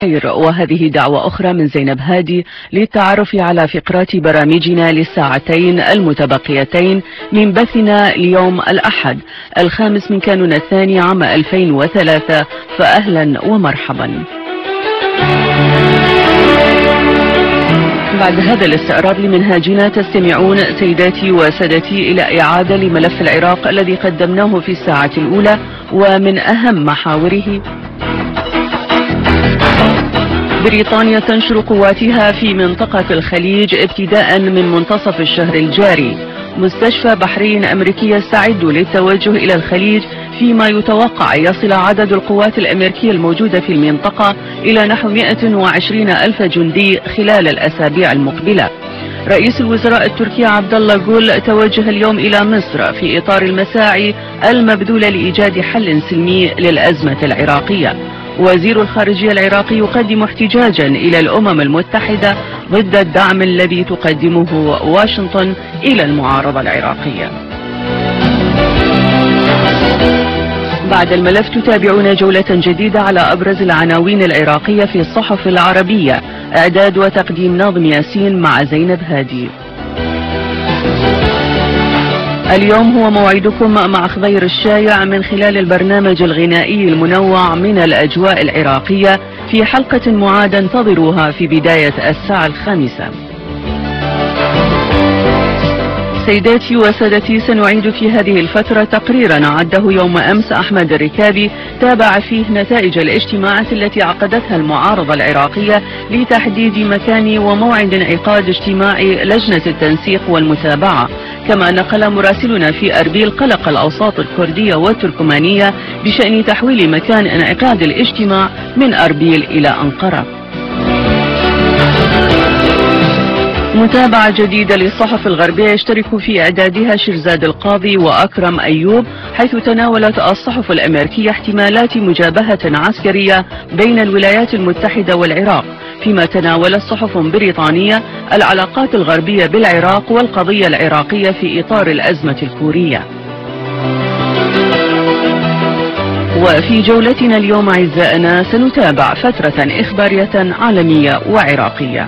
وهذه دعوة أخرى من زينب هادي للتعرف على فقرات برامجنا للساعتين المتبقيتين من بثنا اليوم الأحد 5 من كانون الثاني عام 2003. فأهلا ومرحبا. بعد هذا الاستعراض لمنهاجنا تستمعون سيداتي وسادتي إلى إعادة لملف العراق الذي قدمناه في الساعة الأولى، ومن أهم محاوره: بريطانيا تنشر قواتها في منطقة الخليج ابتداء من منتصف الشهر الجاري. مستشفى بحرين أمريكي يستعد للتوجه إلى الخليج، فيما يتوقع يصل عدد القوات الأمريكية الموجودة في المنطقة إلى نحو 120 ألف جندي خلال الأسابيع المقبلة. رئيس الوزراء التركي عبد الله جول توجه اليوم إلى مصر في إطار المساعي المبذولة لإيجاد حل سلمي للأزمة العراقية. وزير الخارجية العراقي يقدم احتجاجا إلى الأمم المتحدة ضد الدعم الذي تقدمه واشنطن إلى المعارضة العراقية. بعد الملف تتابعون جولة جديدة على أبرز العناوين العراقية في الصحف العربية. إعداد وتقديم ناظم ياسين مع زينب هادي. اليوم هو موعدكم مع خضير الشايع من خلال البرنامج الغنائي المنوع من الأجواء العراقية في حلقة معادة انتظروها في بداية الساعة 5. سيداتي وسادتي، سنعيد في هذه الفترة تقريرا عده يوم أمس أحمد الركابي تابع فيه نتائج الاجتماعات التي عقدتها المعارضة العراقية لتحديد مكان وموعد انعقاد اجتماع لجنة التنسيق والمتابعة. كما نقل مراسلنا في أربيل قلق الأوساط الكردية والتركمانية بشأن تحويل مكان انعقاد الاجتماع من أربيل إلى أنقرة. متابعة جديدة للصحف الغربية يشترك في إعدادها شرزاد القاضي وأكرم أيوب، حيث تناولت الصحف الأمريكية احتمالات مجابهة عسكرية بين الولايات المتحدة والعراق، فيما تناولت صحف بريطانية العلاقات الغربية بالعراق والقضية العراقية في إطار الأزمة الكورية. وفي جولتنا اليوم أعزائنا سنتابع فترة إخبارية عالمية وعراقية.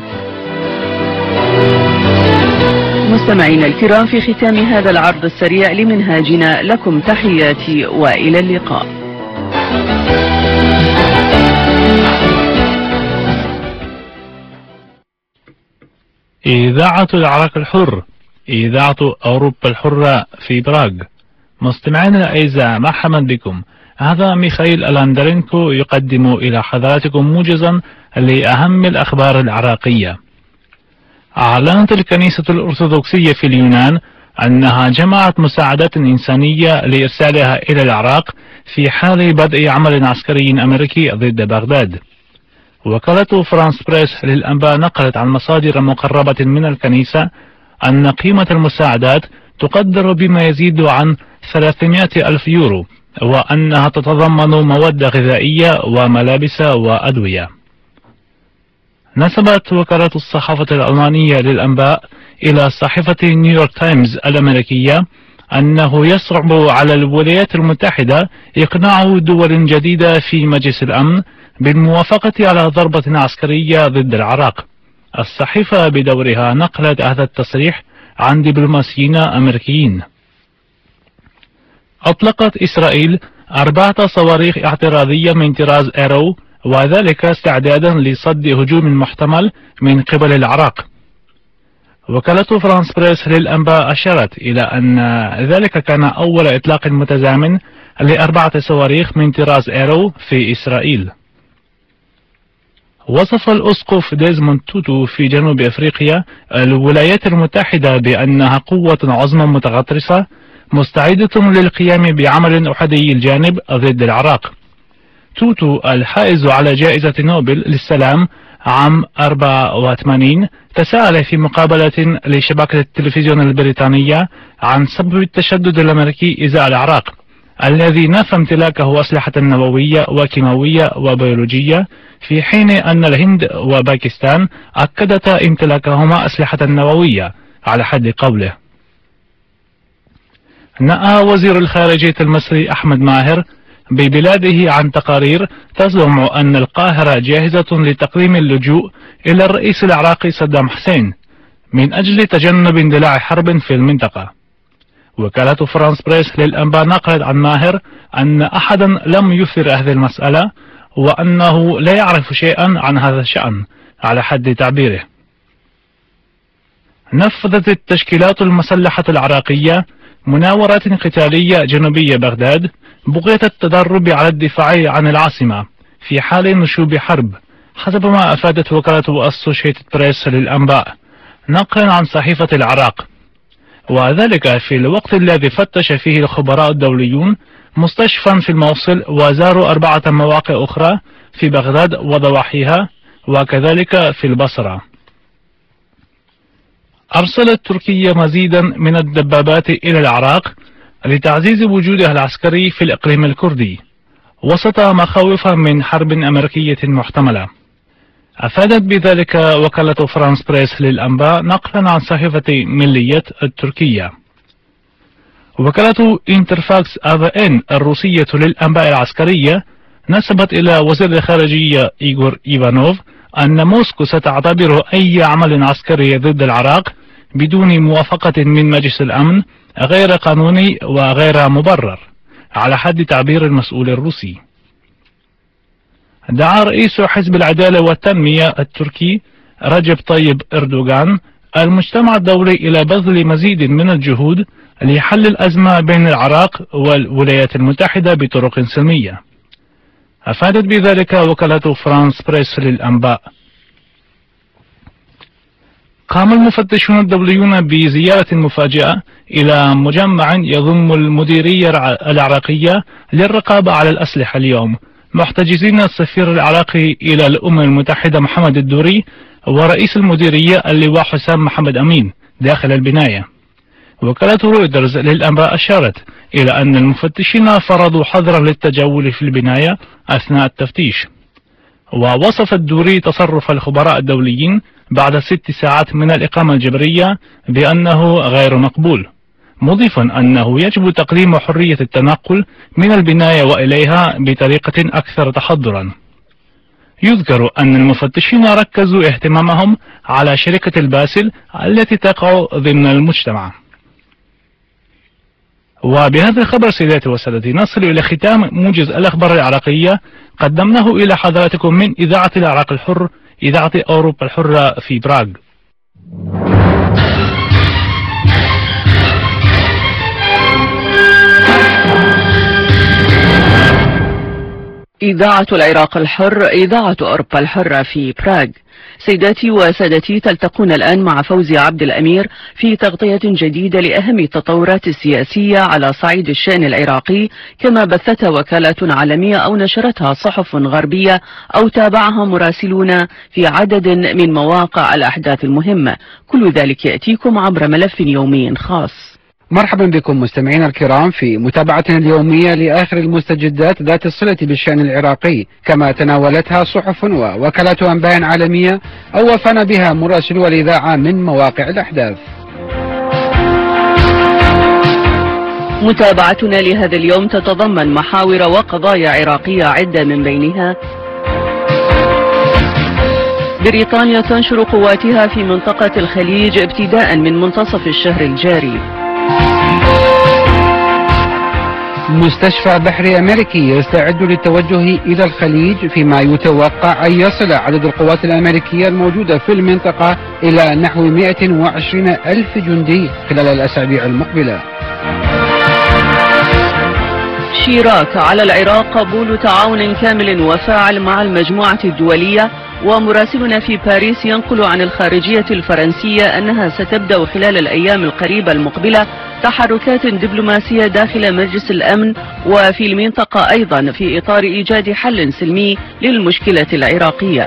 مستمعينا الكرام، في ختام هذا العرض السريع لمنهاجنا لكم تحياتي وإلى اللقاء. إذاعة العراق الحر، إذاعة أوروبا الحرة في براغ. مستمعينا الأعزاء، مرحبا بكم. هذا ميخائيل ألاندرينكو يقدم إلى حضراتكم موجزا لأهم الأخبار العراقية. أعلنت الكنيسة الأرثوذكسية في اليونان أنها جمعت مساعدات إنسانية لإرسالها إلى العراق في حال بدء عمل عسكري أمريكي ضد بغداد. وكالة فرانس بريس للأنباء نقلت عن مصادر مقربة من الكنيسة أن قيمة المساعدات تقدر بما يزيد عن 300 ألف يورو، وأنها تتضمن مواد غذائية وملابس وأدوية. نسبت وكالة الصحافة الألمانية للأنباء إلى صحيفة نيويورك تايمز الأمريكية أنه يصعب على الولايات المتحدة إقناع دول جديدة في مجلس الأمن بالموافقة على ضربة عسكرية ضد العراق. الصحيفة بدورها نقلت هذا التصريح عن دبلوماسيين أمريكيين. أطلقت إسرائيل 4 صواريخ اعتراضية من طراز إيرو، وذلك استعدادا لصد هجوم محتمل من قبل العراق. وكالة فرانس بريس للأنباء أشارت إلى أن ذلك كان أول إطلاق متزامن ل4 صواريخ من طراز إيرو في إسرائيل. وصف الأسقف ديزموند توتو في جنوب أفريقيا الولايات المتحدة بأنها قوة عظمى متغطرسة مستعدة للقيام بعمل أحادي الجانب ضد العراق. توتو الحائز على جائزة نوبل للسلام عام 84 تساءل في مقابلة لشبكة التلفزيون البريطانية عن سبب التشدد الأمريكي إزاء العراق، الذي نفى امتلاكه أسلحة نووية وكيماوية وبيولوجية، في حين أن الهند وباكستان أكدتا امتلاكهما أسلحة نووية على حد قوله. نأى وزير الخارجية المصري أحمد ماهر ببلاده عن تقارير تزعم أن القاهرة جاهزة لتقديم اللجوء إلى الرئيس العراقي صدام حسين من أجل تجنب اندلاع حرب في المنطقة. وكالة فرانس بريس للأنباء نقلت عن ماهر أن أحدا لم يثر هذه المسألة وأنه لا يعرف شيئا عن هذا الشأن على حد تعبيره. نفذت التشكيلات المسلحة العراقية مناورات قتالية جنوبية بغداد بغية التدرب على الدفاع عن العاصمة في حال نشوب حرب، حسب ما أفادت وكالة أسوشيتد بريس للأنباء نقلا عن صحيفة العراق، وذلك في الوقت الذي فتش فيه الخبراء الدوليون مستشفى في الموصل وزاروا 4 مواقع أخرى في بغداد وضواحيها وكذلك في البصرة. أرسلت تركيا مزيدا من الدبابات إلى العراق لتعزيز وجودها العسكري في الإقليم الكردي وسط مخاوف من حرب أمريكية محتملة. أفادت بذلك وكالة فرانس بريس للأنباء نقلا عن صحيفة ملية التركية. وكالة انترفاكس AVN الروسية للأنباء العسكرية نسبت إلى وزير الخارجية إيغور إيفانوف أن موسكو ستعتبر أي عمل عسكري ضد العراق بدون موافقة من مجلس الأمن غير قانوني وغير مبرر على حد تعبير المسؤول الروسي. دعا رئيس حزب العدالة والتنمية التركي رجب طيب أردوغان المجتمع الدولي إلى بذل مزيد من الجهود لحل الأزمة بين العراق والولايات المتحدة بطرق سلمية. أفادت بذلك وكالة فرانس بريس للأنباء. قام المفتشون الدوليون بزيارة مفاجئة إلى مجمع يضم المديرية العراقية للرقابة على الأسلحة اليوم، محتجزين السفير العراقي إلى الأمم المتحدة محمد الدوري ورئيس المديرية اللواء حسام محمد أمين داخل البناية. وكالة رويترز للأنباء أشارت إلى أن المفتشين فرضوا حظرا للتجول في البناية أثناء التفتيش. ووصف الدوري تصرف الخبراء الدوليين بعد 6 ساعات من الإقامة الجبرية بأنه غير مقبول، مضيفا أنه يجب تقديم حرية التنقل من البناية وإليها بطريقة أكثر تحضرا. يذكر أن المفتشين ركزوا اهتمامهم على شركة الباسل التي تقع ضمن المجتمع. وبهذا الخبر سيداتي وسادتي نصل إلى ختام موجز الأخبار العراقية قدمناه إلى حضراتكم من إذاعة العراق الحر، إذاعة أوروبا الحرة في براغ. إذاعة العراق الحر، إذاعة أوروبا الحرة في براغ. سيداتي وسادتي، تلتقون الآن مع فوزي عبد الأمير في تغطية جديدة لأهم التطورات السياسية على صعيد الشأن العراقي، كما بثتها وكالات عالمية أو نشرتها صحف غربية أو تابعها مراسلون في عدد من مواقع الأحداث المهمة. كل ذلك يأتيكم عبر ملف يومي خاص. مرحبا بكم مستمعينا الكرام في متابعتنا اليومية لآخر المستجدات ذات الصلة بالشأن العراقي، كما تناولتها صحف ووكالات أنباء عالمية أو وفانا بها مراسلو الإذاعة من مواقع الأحداث. متابعتنا لهذا اليوم تتضمن محاور وقضايا عراقية عدة، من بينها: بريطانيا تنشر قواتها في منطقة الخليج ابتداء من منتصف الشهر الجاري. مستشفى بحري أمريكي يستعد للتوجه إلى الخليج، فيما يتوقع أن يصل عدد القوات الأمريكية الموجودة في المنطقة إلى نحو 120 ألف جندي خلال الأسابيع المقبلة. شيراك على العراق قبول تعاون كامل وفاعل مع المجموعة الدولية. ومراسلنا في باريس ينقل عن الخارجية الفرنسية أنها ستبدأ خلال الأيام القريبة المقبلة تحركات دبلوماسية داخل مجلس الأمن وفي المنطقة أيضا في إطار إيجاد حل سلمي للمشكلة العراقية.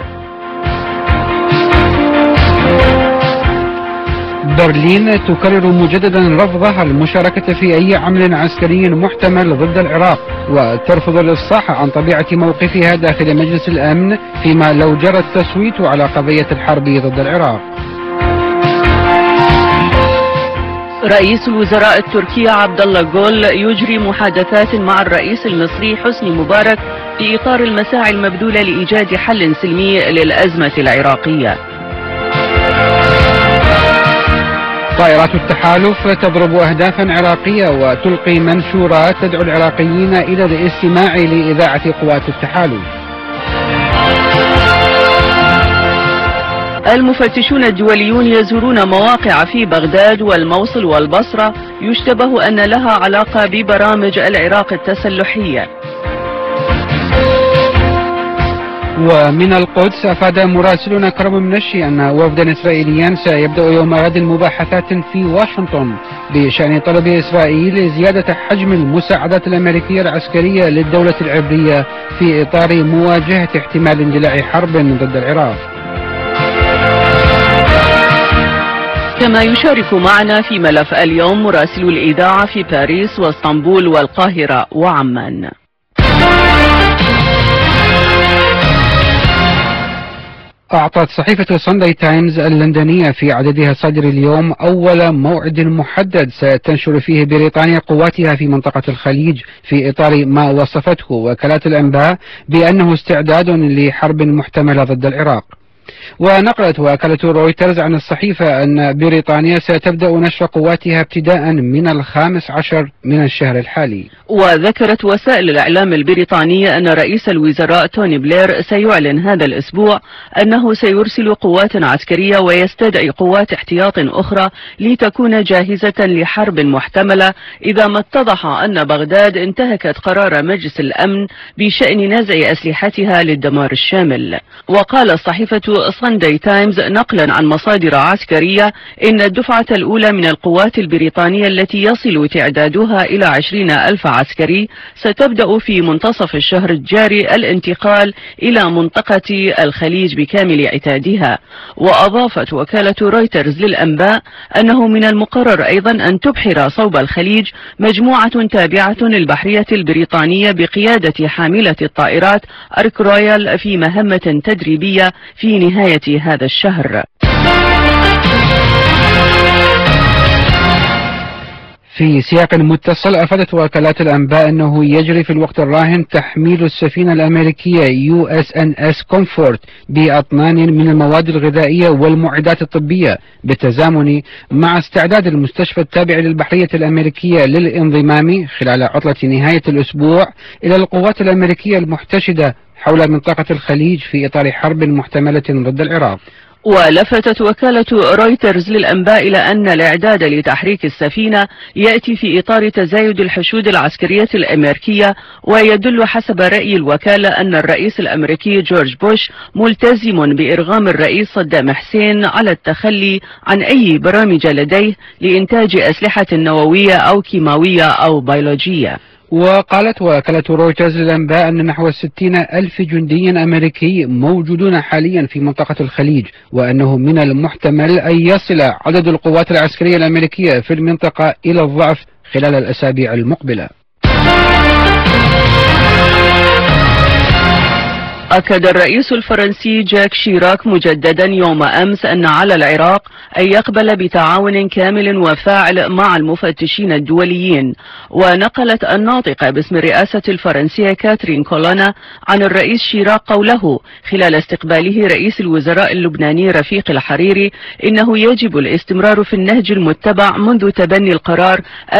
برلين تكرر مجددا رفضها المشاركة في أي عمل عسكري محتمل ضد العراق، وترفض الإفصاح عن طبيعة موقفها داخل مجلس الأمن فيما لو جرى التصويت على قضية الحرب ضد العراق. رئيس الوزراء التركي عبد الله جول يجري محادثات مع الرئيس المصري حسني مبارك في إطار المساعي المبذولة لإيجاد حل سلمي للأزمة العراقية. طائرات التحالف تضرب أهدافا عراقية وتلقي منشورات تدعو العراقيين إلى الاستماع لإذاعة قوات التحالف. المفتشون الدوليون يزورون مواقع في بغداد والموصل والبصرة يشتبه أن لها علاقة ببرامج العراق التسلحية. ومن القدس أفاد مراسلون كرم منشي أن وفدا إسرائيليا سيبدأ يوم غد مباحثات في واشنطن بشأن طلب إسرائيل زيادة حجم المساعدات الأمريكية العسكرية للدولة العبرية في إطار مواجهة احتمال اندلاع حرب ضد العراق. كما يشارك معنا في ملف اليوم مراسلو الإذاعة في باريس واسطنبول والقاهرة وعمان. أعطت صحيفة سانداي تايمز اللندنية في عددها الصادر اليوم أول موعد محدد ستنشر فيه بريطانيا قواتها في منطقة الخليج في إطار ما وصفته وكالات الأنباء بأنه استعداد لحرب محتملة ضد العراق. ونقلت وكالة رويترز عن الصحيفة أن بريطانيا ستبدأ نشر قواتها ابتداء من 15 من الشهر الحالي. وذكرت وسائل الإعلام البريطانية أن رئيس الوزراء توني بلير سيعلن هذا الأسبوع أنه سيرسل قوات عسكرية ويستدعي قوات احتياط أخرى لتكون جاهزة لحرب محتملة إذا ما اتضح أن بغداد انتهكت قرار مجلس الأمن بشأن نزع أسلحتها للدمار الشامل. وقال الصحيفة سانداي تايمز نقلا عن مصادر عسكرية إن الدفعة الأولى من القوات البريطانية التي يصل تعدادها إلى 20,000 عسكري ستبدأ في منتصف الشهر الجاري الانتقال إلى منطقة الخليج بكامل عتادها. وأضافت وكالة رويترز للأنباء أنه من المقرر أيضا أن تبحر صوب الخليج مجموعة تابعة للبحرية البريطانية بقيادة حاملة الطائرات أرك رويال في مهمة تدريبية في نهاية هذا الشهر. في سياق متصل أفادت وكالات الأنباء أنه يجري في الوقت الراهن تحميل السفينة الأمريكية USNS كومفورت بأطنان من المواد الغذائية والمعدات الطبية بالتزامن مع استعداد المستشفى التابع للبحرية الأمريكية للانضمام خلال عطلة نهاية الأسبوع إلى القوات الأمريكية المحتشدة حول منطقة الخليج في إطار حرب محتملة ضد العراق. ولفتت وكالة رويترز للأنباء إلى أن الإعداد لتحريك السفينة يأتي في إطار تزايد الحشود العسكرية الأمريكية، ويدل حسب رأي الوكالة أن الرئيس الأمريكي جورج بوش ملتزم بإرغام الرئيس صدام حسين على التخلي عن أي برامج لديه لإنتاج أسلحة نووية أو كيماوية أو بيولوجية. وقالت وكالة رويترز للأنباء أن نحو 60,000 جندي أمريكي موجودون حاليا في منطقة الخليج، وأنه من المحتمل أن يصل عدد القوات العسكرية الأمريكية في المنطقة إلى الضعف خلال الأسابيع المقبلة. أكد الرئيس الفرنسي جاك شيراك مجددا يوم أمس أن على العراق أن يقبل بتعاون كامل وفاعل مع المفتشين الدوليين. ونقلت الناطقة باسم الرئاسة الفرنسية كاترين كولانا عن الرئيس شيراك قوله خلال استقباله رئيس الوزراء اللبناني رفيق الحريري إنه يجب الاستمرار في النهج المتبع منذ تبني القرار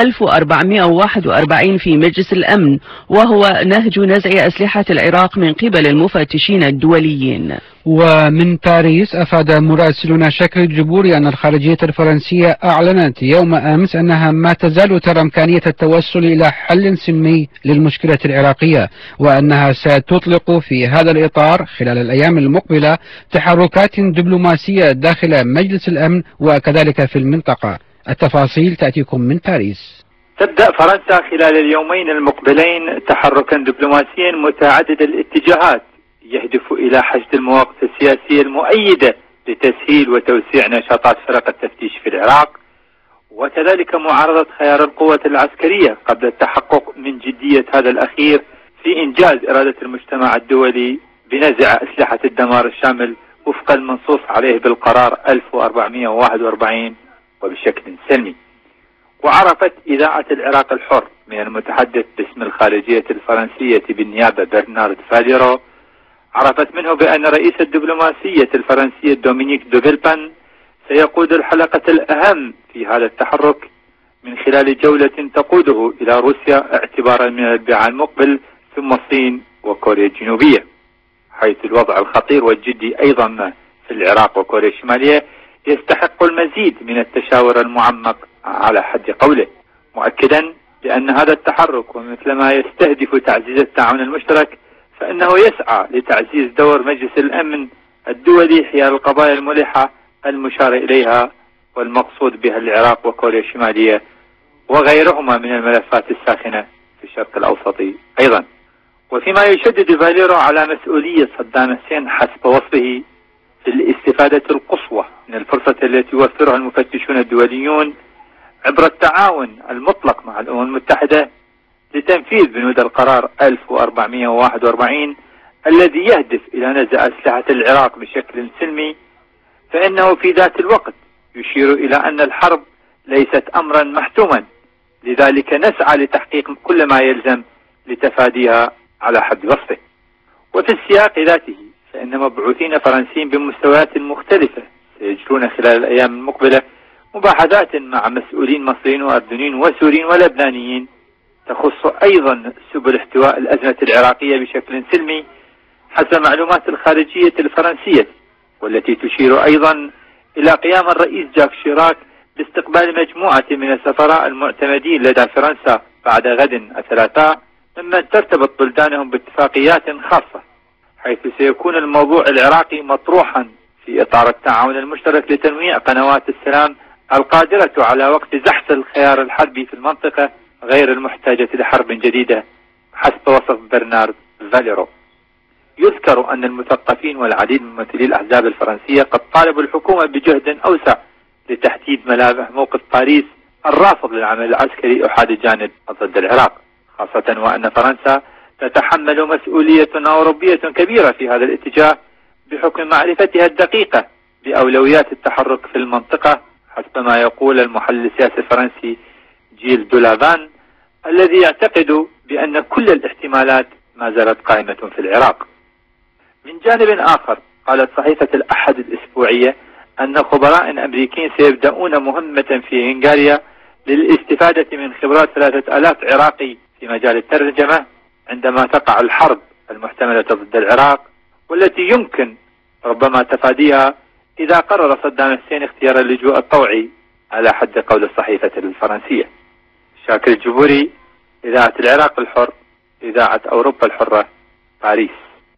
1441 في مجلس الأمن، وهو نهج نزع أسلحة العراق من قبل المفتشين الدوليين. ومن باريس أفاد مراسلنا شكل الجبوري أن الخارجية الفرنسية أعلنت يوم أمس أنها ما تزال ترى إمكانية التوصل إلى حل سلمي للمشكلة العراقية، وأنها ستطلق في هذا الإطار خلال الأيام المقبلة تحركات دبلوماسية داخل مجلس الأمن وكذلك في المنطقة. التفاصيل تأتيكم من باريس. تبدأ فرنسا خلال اليومين المقبلين تحركا دبلوماسيا متعدد الاتجاهات يهدف إلى حشد المواقف السياسية المؤيدة لتسهيل وتوسيع نشاطات فرق التفتيش في العراق، وكذلك معارضة خيار القوة العسكرية قبل التحقق من جدية هذا الأخير في إنجاز إرادة المجتمع الدولي بنزع أسلحة الدمار الشامل وفق المنصوص عليه بالقرار 1441 وبشكل سلمي. وعرفت إذاعة العراق الحر من المتحدث باسم الخارجية الفرنسية بالنيابة برنارد فاليرو، عرفت منه بأن رئيس الدبلوماسية الفرنسية دومينيك دو فيلبان سيقود الحلقة الأهم في هذا التحرك من خلال جولة تقوده إلى روسيا اعتبارا من الأربعاء المقبل، ثم الصين وكوريا الجنوبية، حيث الوضع الخطير والجدي أيضا في العراق وكوريا الشمالية يستحق المزيد من التشاور المعمق على حد قوله، مؤكدا بأن هذا التحرك ومثلما يستهدف تعزيز التعاون المشترك فإنه يسعى لتعزيز دور مجلس الأمن الدولي حيال القضايا الملحة المشار إليها، والمقصود بها العراق وكوريا الشمالية وغيرهما من الملفات الساخنة في الشرق الأوسط أيضا. وفيما يشدد فاليرو على مسؤولية صدام حسين حسب وصفه في الاستفادة القصوى من الفرصة التي يوفرها المفتشون الدوليون عبر التعاون المطلق مع الأمم المتحدة لتنفيذ بنود القرار 1441 الذي يهدف إلى نزع أسلحة العراق بشكل سلمي، فإنه في ذات الوقت يشير إلى أن الحرب ليست أمرا محتوما، لذلك نسعى لتحقيق كل ما يلزم لتفاديها على حد وصفه. وفي السياق ذاته فإن مبعوثين فرنسيين بمستويات مختلفة سيجرون خلال الأيام المقبلة مباحثات مع مسؤولين مصريين وأردنيين وسوريين ولبنانيين تخص أيضا سبل احتواء الأزمة العراقية بشكل سلمي حسب معلومات الخارجية الفرنسية، والتي تشير أيضا إلى قيام الرئيس جاك شيراك باستقبال مجموعة من السفراء المعتمدين لدى فرنسا بعد غد الثلاثاء ممن ترتبط بلدانهم باتفاقيات خاصة، حيث سيكون الموضوع العراقي مطروحا في إطار التعاون المشترك لتنويع قنوات السلام القادرة على وقت زحف الخيار الحربي في المنطقة غير المحتاجة لحرب جديدة حسب وصف برنارد فاليرو. يذكر أن المثقفين والعديد من ممثلي الأحزاب الفرنسية قد طالبوا الحكومة بجهد أوسع لتحديد ملامح موقف باريس الرافض للعمل العسكري أحاد الجانب ضد العراق، خاصة وأن فرنسا تتحمل مسؤولية أوروبية كبيرة في هذا الاتجاه بحكم معرفتها الدقيقة بأولويات التحرك في المنطقة حسب ما يقول المحلل السياسي الفرنسي جيل دولافان، الذي يعتقد بأن كل الاحتمالات ما زالت قائمة في العراق. من جانب آخر قالت صحيفة الأحد الأسبوعية أن خبراء أمريكيين سيبدأون مهمة في هنغاريا للاستفادة من خبرات 3000 عراقي في مجال الترجمة عندما تقع الحرب المحتملة ضد العراق، والتي يمكن ربما تفاديها إذا قرر صدام حسين اختيار اللجوء الطوعي على حد قول الصحيفة الفرنسية. شاكر الجبوري، إذاعة العراق الحر، إذاعة أوروبا الحرة، باريس.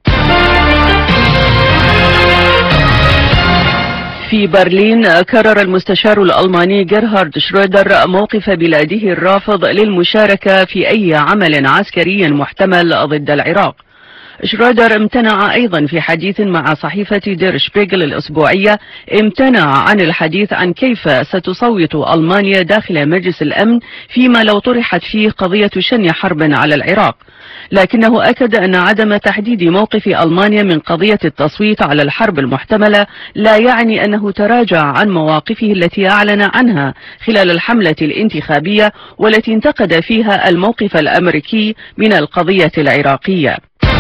في برلين كرر المستشار الألماني جيرهارد شرودر موقف بلاده الرافض للمشاركة في أي عمل عسكري محتمل ضد العراق. شرودر امتنع أيضا في حديث مع صحيفة دير شبيغل الأسبوعية، امتنع عن الحديث عن كيف ستصوت ألمانيا داخل مجلس الأمن فيما لو طرحت فيه قضية شن حرب على العراق، لكنه أكد أن عدم تحديد موقف ألمانيا من قضية التصويت على الحرب المحتملة لا يعني أنه تراجع عن مواقفه التي أعلن عنها خلال الحملة الانتخابية والتي انتقد فيها الموقف الأمريكي من القضية العراقية.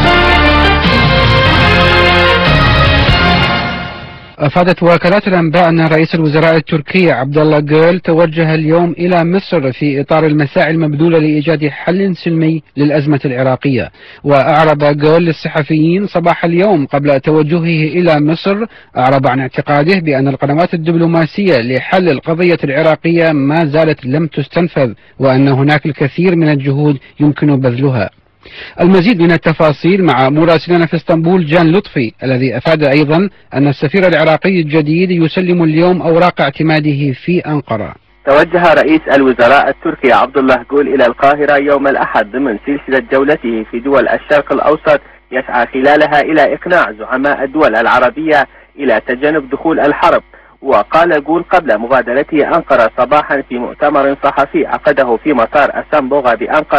أفادت وكالات الأنباء أن رئيس الوزراء التركي عبد الله جول توجه اليوم إلى مصر في إطار المساعي المبذولة لإيجاد حل سلمي للأزمة العراقية. وأعرب جول للصحفيين صباح اليوم قبل توجهه إلى مصر، أعرب عن اعتقاده بأن القنوات الدبلوماسية لحل القضية العراقية ما زالت لم تستنفذ، وأن هناك الكثير من الجهود يمكن بذلها. المزيد من التفاصيل مع مراسلنا في اسطنبول جان لطفي، الذي أفاد أيضا أن السفير العراقي الجديد يسلم اليوم أوراق اعتماده في أنقرة. توجه رئيس الوزراء التركي عبد الله جول إلى القاهرة يوم الأحد ضمن سلسلة جولته في دول الشرق الأوسط يسعى خلالها إلى إقناع زعماء الدول العربية إلى تجنب دخول الحرب. وقال جول قبل مغادرته أنقرة صباحا في مؤتمر صحفي عقده في مطار السنبوغة بأنقرة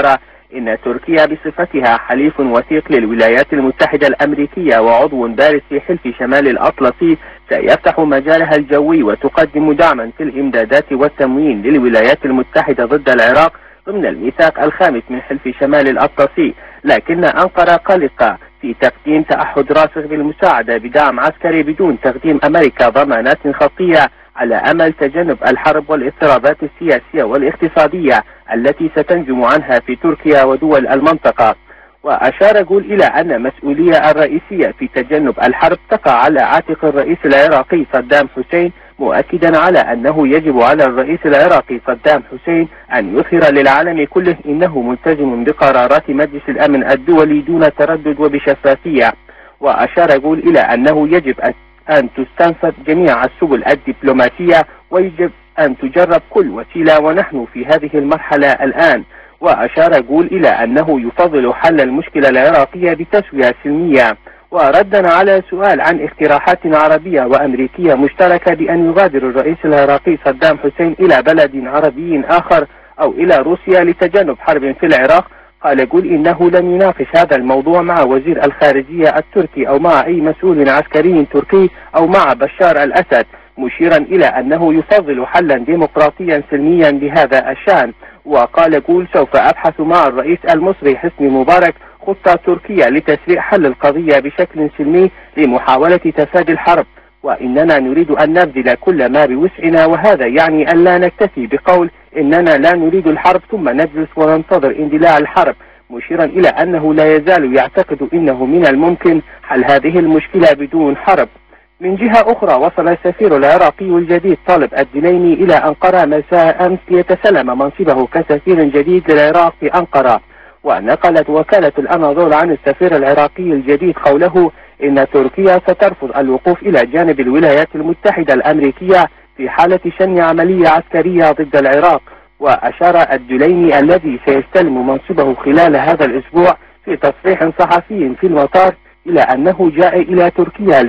إن تركيا بصفتها حليف وثيق للولايات المتحدة الأمريكية وعضو بارز في حلف شمال الأطلسي سيفتح مجالها الجوي وتقدم دعما في الإمدادات والتموين للولايات المتحدة ضد العراق ضمن الميثاق الخامس من حلف شمال الأطلسي، لكن أنقرة قلقة في تقديم تعهد راسخ بالمساعدة بدعم عسكري بدون تقديم أمريكا ضمانات خطية على أمل تجنب الحرب والاضطرابات السياسية والاقتصادية التي ستنجم عنها في تركيا ودول المنطقة. وأشار جول إلى أن مسؤولية الرئيسية في تجنب الحرب تقع على عاتق الرئيس العراقي صدام حسين، مؤكدا على أنه يجب على الرئيس العراقي صدام حسين أن يظهر للعالم كله إنه ملتزم بقرارات مجلس الأمن الدولي دون تردد وبشفافية. وأشار جول إلى أنه يجب أن تستنفذ جميع السبل الدبلوماسية ويجب أن تجرب كل وسيلة، ونحن في هذه المرحلة الآن. وأشار جول إلى أنه يفضل حل المشكلة العراقية بتسوية سلمية. وردا على سؤال عن اقتراحات عربية وأمريكية مشتركة بأن يغادر الرئيس العراقي صدام حسين إلى بلد عربي آخر أو إلى روسيا لتجنب حرب في العراق، قال جول إنه لم يناقش هذا الموضوع مع وزير الخارجية التركي أو مع أي مسؤول عسكري تركي أو مع بشار الأسد، مشيرا إلى أنه يفضل حلا ديمقراطيا سلميا بهذا الشأن. وقال جول سوف أبحث مع الرئيس المصري حسني مبارك خطة تركية لتسريع حل القضية بشكل سلمي لمحاولة تفادي الحرب، وإننا نريد أن نبذل كل ما بوسعنا، وهذا يعني أن لا نكتفي بقول إننا لا نريد الحرب ثم نجلس وننتظر اندلاع الحرب، مشيرا إلى أنه لا يزال يعتقد إنه من الممكن حل هذه المشكلة بدون حرب. من جهة أخرى، وصل السفير العراقي الجديد طالب الدليمي إلى أنقرة مساء أمس ليتسلم منصبه كسفير جديد للعراق في أنقرة. ونقلت وكالة الأناضول عن السفير العراقي الجديد قوله إن تركيا سترفض الوقوف إلى جانب الولايات المتحدة الأمريكية في حالة شن عملية عسكرية ضد العراق. وأشار الدليمي الذي سيستلم منصبه خلال هذا الأسبوع في تصريح صحفي في المطار إلى أنه جاء إلى تركيا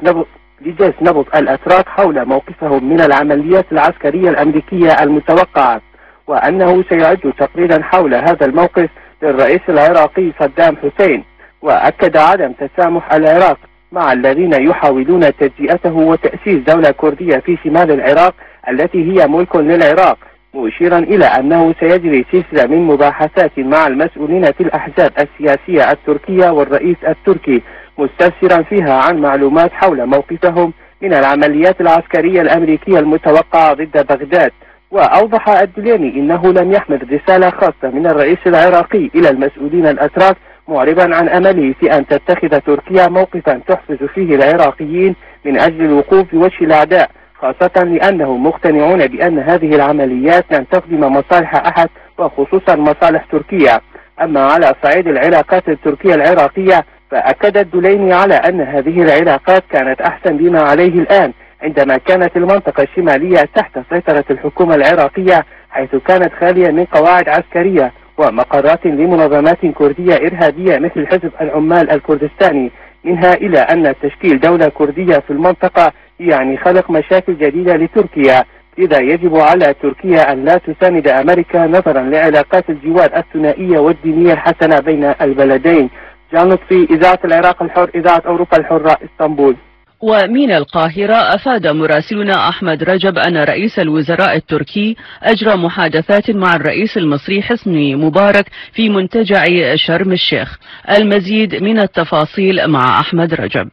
لجلس نبض الأتراك حول موقفهم من العمليات العسكرية الأمريكية المتوقعة، وأنه سيعد تقريرا حول هذا الموقف للرئيس العراقي صدام حسين. وأكد عدم تسامح العراق مع الذين يحاولون تجزئته وتأسيس دولة كردية في شمال العراق التي هي ملك للعراق، مشيرا إلى أنه سيجري سلسلة من مباحثات مع المسؤولين في الأحزاب السياسية التركية والرئيس التركي، مستفسرا فيها عن معلومات حول موقفهم من العمليات العسكرية الأمريكية المتوقعة ضد بغداد. وأوضح الدليمي إنه لم يحمل رسالة خاصة من الرئيس العراقي إلى المسؤولين الأتراك معربا عن أمله في أن تتخذ تركيا موقفا تحفز فيه العراقيين من أجل الوقوف بوجه الأعداء، خاصة لأنهم مقتنعون بأن هذه العمليات لن تخدم مصالح أحد وخصوصا مصالح تركيا. أما على صعيد العلاقات التركية العراقية، فأكد الدليمي على أن هذه العلاقات كانت أحسن بما عليه الآن عندما كانت المنطقة الشمالية تحت سيطرة الحكومة العراقية، حيث كانت خالية من قواعد عسكرية ومقرات لمنظمات كردية إرهابية مثل حزب العمال الكردستاني، منها إلى أن تشكيل دولة كردية في المنطقة يعني خلق مشاكل جديدة لتركيا، لذا يجب على تركيا أن لا تساند أمريكا نظرا لعلاقات الجوار الثنائية والدينية الحسنة بين البلدين. جان لطفي، إذاعة العراق الحر، إذاعة أوروبا الحرة، اسطنبول. ومن القاهرة أفاد مراسلنا أحمد رجب أن رئيس الوزراء التركي أجرى محادثات مع الرئيس المصري حسني مبارك في منتجع شرم الشيخ. المزيد من التفاصيل مع أحمد رجب.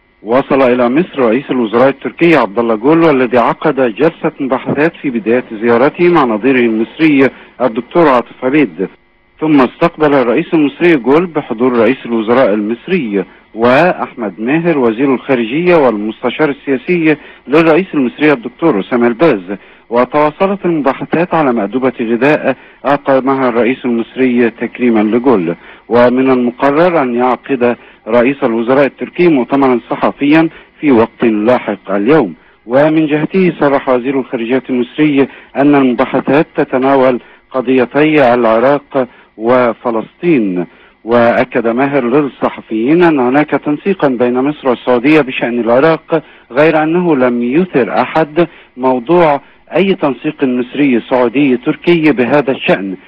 وصل إلى مصر رئيس الوزراء التركي عبد الله جول، والذي عقد جلسة مباحثات في بداية زيارته مع نظيره المصري الدكتور عاطف عبيد، ثم استقبل الرئيس المصري جول بحضور رئيس الوزراء المصري وأحمد ماهر وزير الخارجية والمستشار السياسي للرئيس المصري الدكتور أسامة الباز. وتواصلت المباحثات على مأدبة غذاء أقامها الرئيس المصري تكريما لجول. ومن المقرر أن يعقد رئيس الوزراء التركي مؤتمرا صحفيا في وقت لاحق اليوم. ومن جهته صرح وزير الخارجية المصري أن المباحثات تتناول قضيتي العراق وفلسطين. وأكد ماهر للصحفيين أن هناك تنسيقا بين مصر والسعودية بشأن العراق، غير أنه لم يثر أحد موضوع أي تنسيق مصري سعودي تركي بهذا الشأن.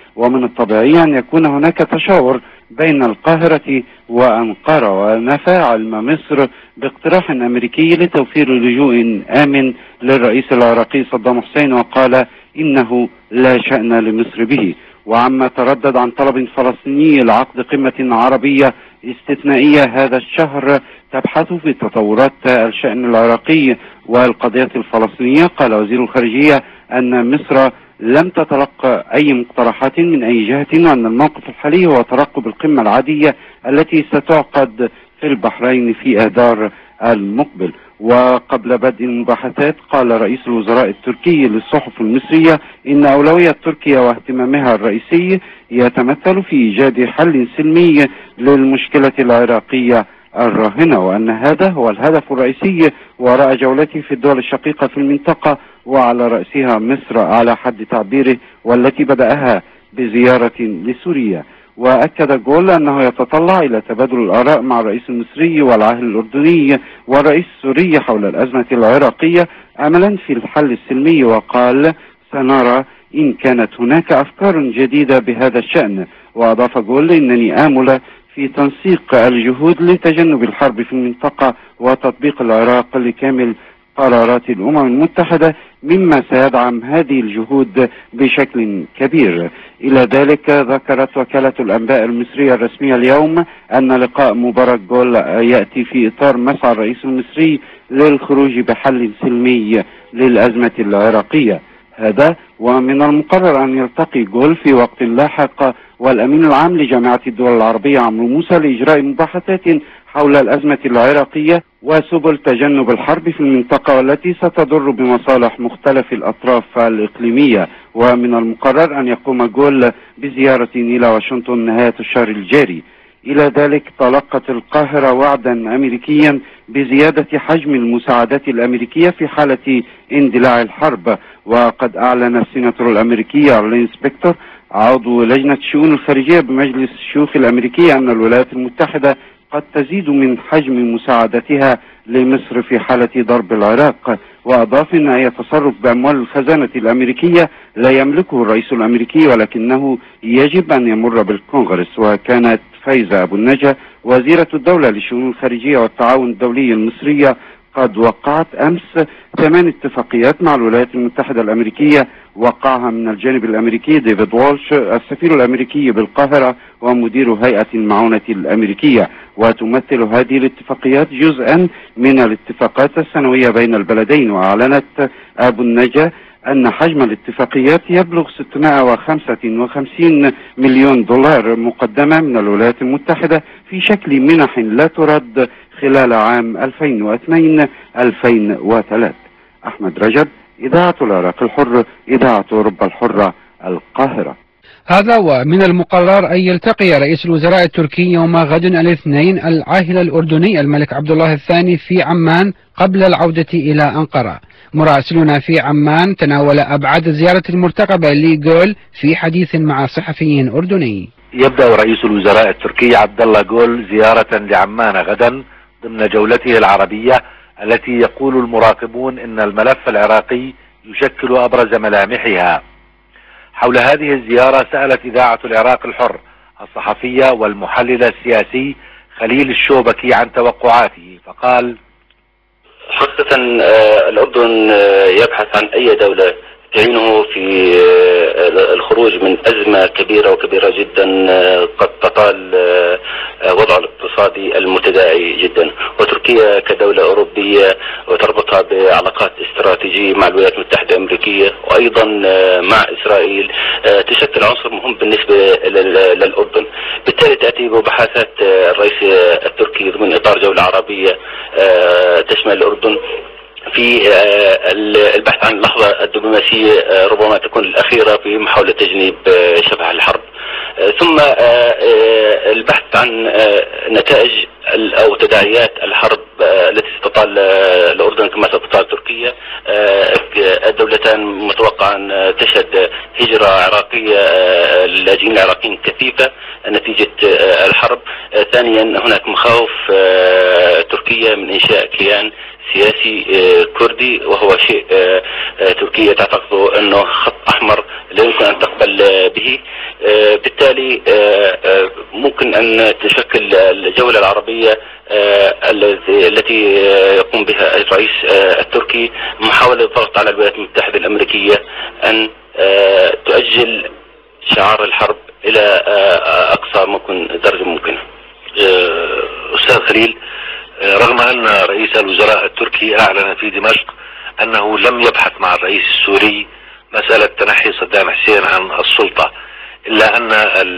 ومن الطبيعي أن يكون هناك تشاور بين القاهرة وأنقرة. ونفى علم مصر باقتراح أمريكي لتوفير لجوء آمن للرئيس العراقي صدام حسين، وقال إنه لا شأن لمصر به. وعما تردد عن طلب فلسطيني لعقد قمة عربية استثنائية هذا الشهر تبحث في تطورات الشأن العراقي والقضية الفلسطينية، قال وزير الخارجية أن مصر لم تتلقى أي مقترحات من أي جهة، وأن الموقف الحالي هو ترقب القمة العادية التي ستعقد في البحرين في آذار المقبل. وقبل بدء المباحثات قال رئيس الوزراء التركي للصحف المصرية إن أولوية تركيا واهتمامها الرئيسي يتمثل في إيجاد حل سلمي للمشكلة العراقية الراهنة، وأن هذا هو الهدف الرئيسي وراء جولته في الدول الشقيقة في المنطقة، وعلى رأسها مصر على حد تعبيره، والتي بدأها بزيارة لسوريا. وأكد جول أنه يتطلع إلى تبادل الآراء مع الرئيس المصري والعاهل الأردني والرئيس السوري حول الأزمة العراقية أملا في الحل السلمي، وقال سنرى إن كانت هناك أفكار جديدة بهذا الشأن. وأضاف جول إنني آمل في تنسيق الجهود لتجنب الحرب في المنطقة وتطبيق العراق لكامل قرارات الأمم المتحدة، مما سيدعم هذه الجهود بشكل كبير. إلى ذلك ذكرت وكالة الأنباء المصرية الرسمية اليوم أن لقاء مبارك جول يأتي في إطار مسعى الرئيس المصري للخروج بحل سلمي للأزمة العراقية. هذا ومن المقرر أن يلتقي جول في وقت لاحق والأمين العام لجامعة الدول العربية عمرو موسى لإجراء مباحثات حول الأزمة العراقية وسبل تجنب الحرب في المنطقة، والتي ستضر بمصالح مختلف الأطراف الإقليمية. ومن المقرر أن يقوم جول بزيارة إلى واشنطن نهاية الشهر الجاري. إلى ذلك تلقت القاهرة وعدا أمريكيا بزيادة حجم المساعدات الأمريكية في حالة اندلاع الحرب. وقد أعلن السيناتور الأمريكي أرلين سبكتر عضو لجنة الشؤون الخارجية بمجلس الشيوخ الأمريكي أن الولايات المتحدة قد تزيد من حجم مساعدتها لمصر في حالة ضرب العراق. وأضاف أن أي تصرف بأموال الخزانة الأمريكية لا يملكه الرئيس الأمريكي، ولكنه يجب أن يمر بالكونغرس. وكانت فايزة أبو النجا وزيرة الدولة للشؤون الخارجية والتعاون الدولي المصرية قد وقعت أمس 8 اتفاقيات مع الولايات المتحدة الأمريكية، وقعها من الجانب الأمريكي ديفيد وولش السفير الأمريكي بالقاهرة ومدير هيئة المعونة الأمريكية. وتمثل هذه الاتفاقيات جزءا من الاتفاقات السنوية بين البلدين. وأعلنت أبو النجا أن حجم الاتفاقيات يبلغ 655 مليون دولار مقدمة من الولايات المتحدة في شكل منح لا ترد خلال عام 2002-2003. أحمد رجب، إذاعة العراق الحر، إذاعة أوروبا الحرة، القاهرة. هذا ومن المقرر أن يلتقي رئيس الوزراء التركي يوم غد الاثنين العاهل الأردني الملك عبد الله الثاني في عمان قبل العودة إلى أنقرة. مراسلنا في عمان تناول أبعاد الزيارة المرتقبة لجول في حديث مع صحفي أردني. يبدأ رئيس الوزراء التركي عبد الله جول زيارة لعمان غدا ضمن جولته العربية التي يقول المراقبون إن الملف العراقي يشكل أبرز ملامحها. حول هذه الزيارة سألت إذاعة العراق الحر الصحفية والمحلل السياسي خليل الشوبكي عن توقعاته، فقال: حقيقة الأردن يبحث عن أي دولة تعينه في الخروج من أزمة كبيرة وكبيرة جدا قد تطال وضعه الاقتصادي المتداعي جدا. وتركيا كدولة أوروبية وتربطها بعلاقات استراتيجية مع الولايات المتحدة الأمريكية وأيضا مع إسرائيل تشكل عنصر مهم بالنسبة للأردن. بالتالي تأتي مباحثات الرئيس التركي ضمن إطار جولة عربية تشمل الأردن في البحث عن اللحظة الدبلوماسية ربما تكون الأخيرة في محاولة تجنيب شبح الحرب، ثم البحث عن نتائج أو تداعيات الحرب التي ستطال الأردن كما ستطال تركيا. الدولتان متوقع أن تشهد هجرة عراقية اللاجئين العراقيين كثيفة نتيجة الحرب. ثانيا هناك مخاوف تركيا من إنشاء كيان سياسي كردي، وهو شيء تركيا تعتقد أنه خط أحمر لا يمكن أن تقبل به. بالتالي ممكن أن تشكل الجولة العربية التي يقوم بها الرئيس التركي محاولة الضغط على الولايات المتحدة الأمريكية أن تؤجل شعار الحرب إلى أقصى درجة ممكنة. أستاذ خليل، رغم أن رئيس الوزراء التركي أعلن في دمشق أنه لم يبحث مع الرئيس السوري مسألة تنحي صدام حسين عن السلطة، إلا أن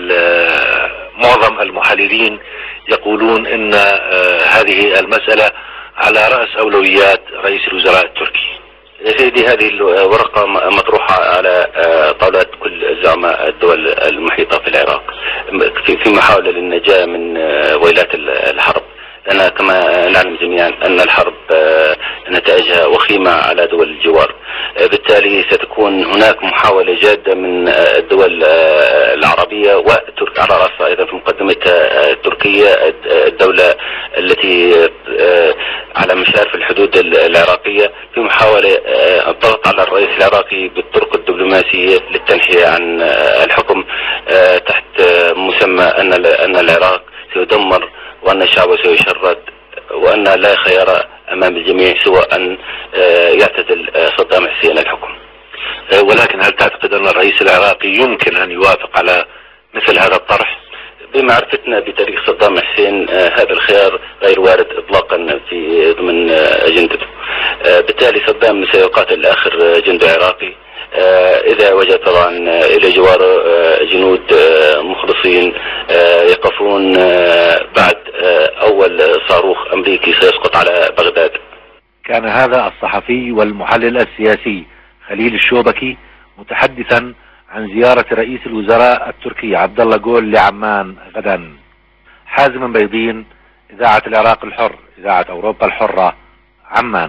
معظم المحللين يقولون أن هذه المسألة على رأس أولويات رئيس الوزراء التركي. سيدي، هذه الورقة مطروحة على طاولات كل زعماء الدول المحيطة في العراق في محاولة للنجاة من ويلات الحرب، لأن كما نعلم جميعا أن الحرب نتائجها وخيمة على دول الجوار. بالتالي ستكون هناك محاولة جادة من الدول العربية وتركيا على رأسها أيضا في مقدمتها تركيا، الدولة التي على مشارف الحدود العراقية، في محاولة الضغط على الرئيس العراقي بالطرق الدبلوماسية للتنحية عن الحكم تحت مسمى أن العراق سيدمر وأن الشعب سيشرد وأن لا خيار أمام الجميع سوى أن يعتزل صدام حسين الحكم. ولكن هل تعتقد أن الرئيس العراقي يمكن أن يوافق على مثل هذا الطرح؟ بمعرفتنا بتاريخ صدام حسين هذا الخيار غير وارد إطلاقا في ضمن أجندته. بالتالي صدام سيقاتل آخر جندي عراقي إذا وجد طبعا إلى جواره جنود مخلصين يقفون بعد أول صاروخ أمريكي سيسقط على بغداد. كان هذا الصحفي والمحلل السياسي خليل الشوبكي متحدثا عن زيارة رئيس الوزراء التركي عبد الله جول لعمان غدا. حازم بيضين، إذاعة العراق الحر، إذاعة أوروبا الحرة، عمان.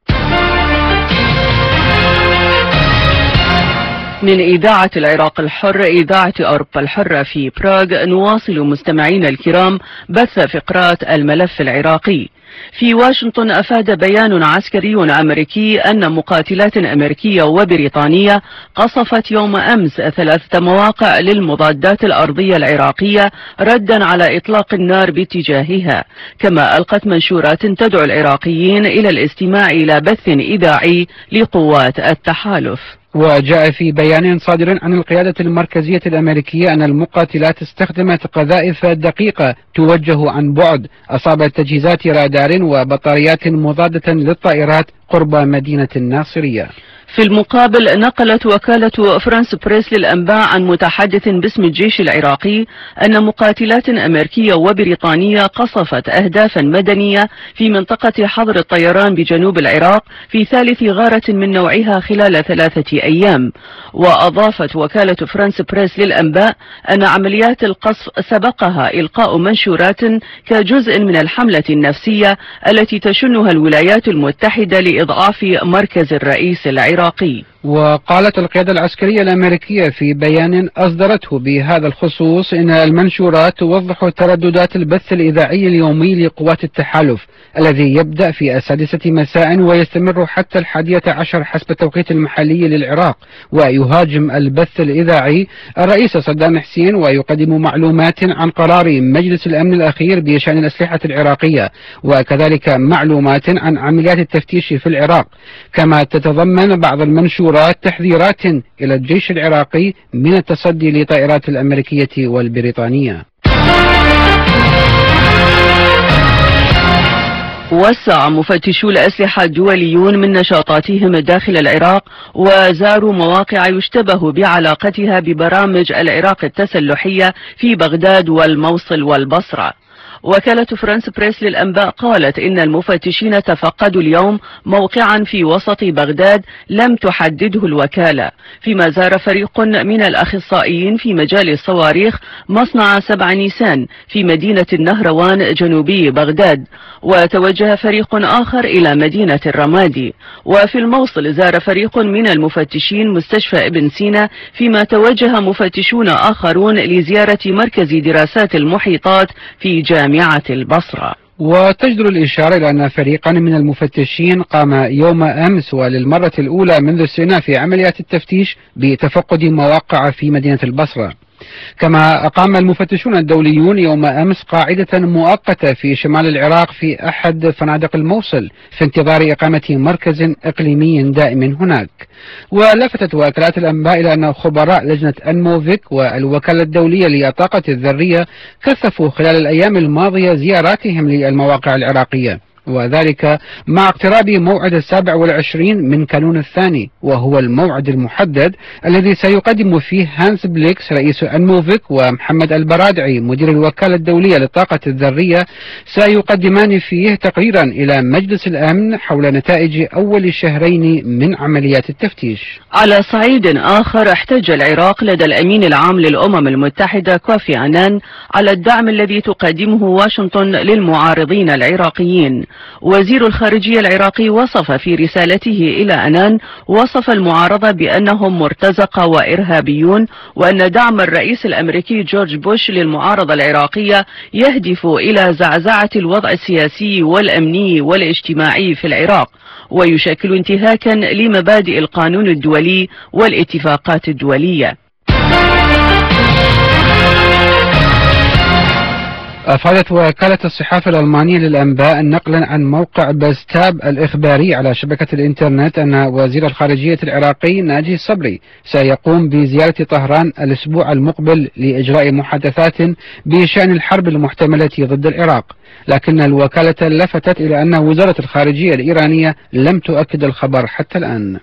من إذاعة العراق الحر إذاعة أوروبا الحرة في براغ، نواصل مستمعين الكرام بث فقرات الملف العراقي. في واشنطن أفاد بيان عسكري أمريكي أن مقاتلات أمريكية وبريطانية قصفت يوم أمس 3 مواقع للمضادات الأرضية العراقية ردا على إطلاق النار باتجاهها، كما ألقت منشورات تدعو العراقيين إلى الاستماع إلى بث إذاعي لقوات التحالف. وجاء في بيان صادر عن القيادة المركزية الأمريكية أن المقاتلات استخدمت قذائف دقيقة توجه عن بعد أصابت تجهيزات رادار وبطاريات مضادة للطائرات قرب مدينة الناصرية. في المقابل، نقلت وكالة فرانس بريس للأنباء عن متحدث باسم الجيش العراقي أن مقاتلات أمريكية وبريطانية قصفت أهدافا مدنية في منطقة حظر الطيران بجنوب العراق في ثالث غارة من نوعها خلال 3 أيام. وأضافت وكالة فرانس بريس للأنباء أن عمليات القصف سبقها إلقاء منشورات كجزء من الحملة النفسية التي تشنها الولايات المتحدة لإضعاف مركز الرئيس العراقي. وقالت القيادة العسكرية الأمريكية في بيان أصدرته بهذا الخصوص إن المنشورات توضح ترددات البث الإذاعي اليومي لقوات التحالف الذي يبدأ في 6 مساء ويستمر حتى 11 حسب التوقيت المحلي للعراق، ويهاجم البث الإذاعي الرئيس صدام حسين ويقدم معلومات عن قرار مجلس الأمن الأخير بشأن الأسلحة العراقية، وكذلك معلومات عن عمليات التفتيش في العراق. كما تتضمن بعض المنشورات تحذيرات إلى الجيش العراقي من التصدي للطائرات الأمريكية والبريطانية. وسع مفتشو الأسلحة الدوليون من نشاطاتهم داخل العراق وزاروا مواقع يشتبه بعلاقتها ببرامج العراق التسلحية في بغداد والموصل والبصرة. وكالة فرانس بريس للأنباء قالت إن المفتشين تفقدوا اليوم موقعا في وسط بغداد لم تحدده الوكالة، فيما زار فريق من الأخصائيين في مجال الصواريخ مصنع 7 نيسان في مدينة النهروان جنوبي بغداد، وتوجه فريق آخر إلى مدينة الرمادي. وفي الموصل زار فريق من المفتشين مستشفى ابن سينا، فيما توجه مفتشون آخرون لزيارة مركز دراسات المحيطات في جامعة البصرة. وتجدر الإشارة إلى أن فريقا من المفتشين قام يوم أمس وللمرة الأولى منذ استئناف عمليات التفتيش بتفقد مواقع في مدينة البصرة. كما أقام المفتشون الدوليون يوم أمس قاعدة مؤقتة في شمال العراق في أحد فنادق الموصل في انتظار إقامة مركز إقليمي دائم هناك. ولفتت وكالات الأنباء إلى أن خبراء لجنة أنموفيك والوكالة الدولية للطاقة الذرية كثفوا خلال الأيام الماضية زياراتهم للمواقع العراقية، وذلك مع اقتراب موعد 27 من كانون الثاني، وهو الموعد المحدد الذي سيقدم فيه هانس بليكس رئيس أنموفيك ومحمد البرادعي مدير الوكالة الدولية للطاقة الذرية سيقدمان فيه تقريرا إلى مجلس الأمن حول نتائج أول الشهرين من عمليات التفتيش. على صعيد آخر، احتج العراق لدى الأمين العام للأمم المتحدة كوفي عنان على الدعم الذي تقدمه واشنطن للمعارضين العراقيين. وزير الخارجية العراقي وصف في رسالته إلى عنان المعارضة بأنهم مرتزقة وإرهابيون، وأن دعم الرئيس الأمريكي جورج بوش للمعارضة العراقية يهدف إلى زعزعة الوضع السياسي والأمني والاجتماعي في العراق، ويشكل انتهاكا لمبادئ القانون الدولي والاتفاقات الدولية. أفادت وكالة الصحافة الألمانية للأنباء نقلا عن موقع باستاب الإخباري على شبكة الإنترنت أن وزير الخارجية العراقي ناجي الصبري سيقوم بزيارة طهران الأسبوع المقبل لإجراء محادثات بشأن الحرب المحتملة ضد العراق، لكن الوكالة لفتت إلى أن وزارة الخارجية الإيرانية لم تؤكد الخبر حتى الآن.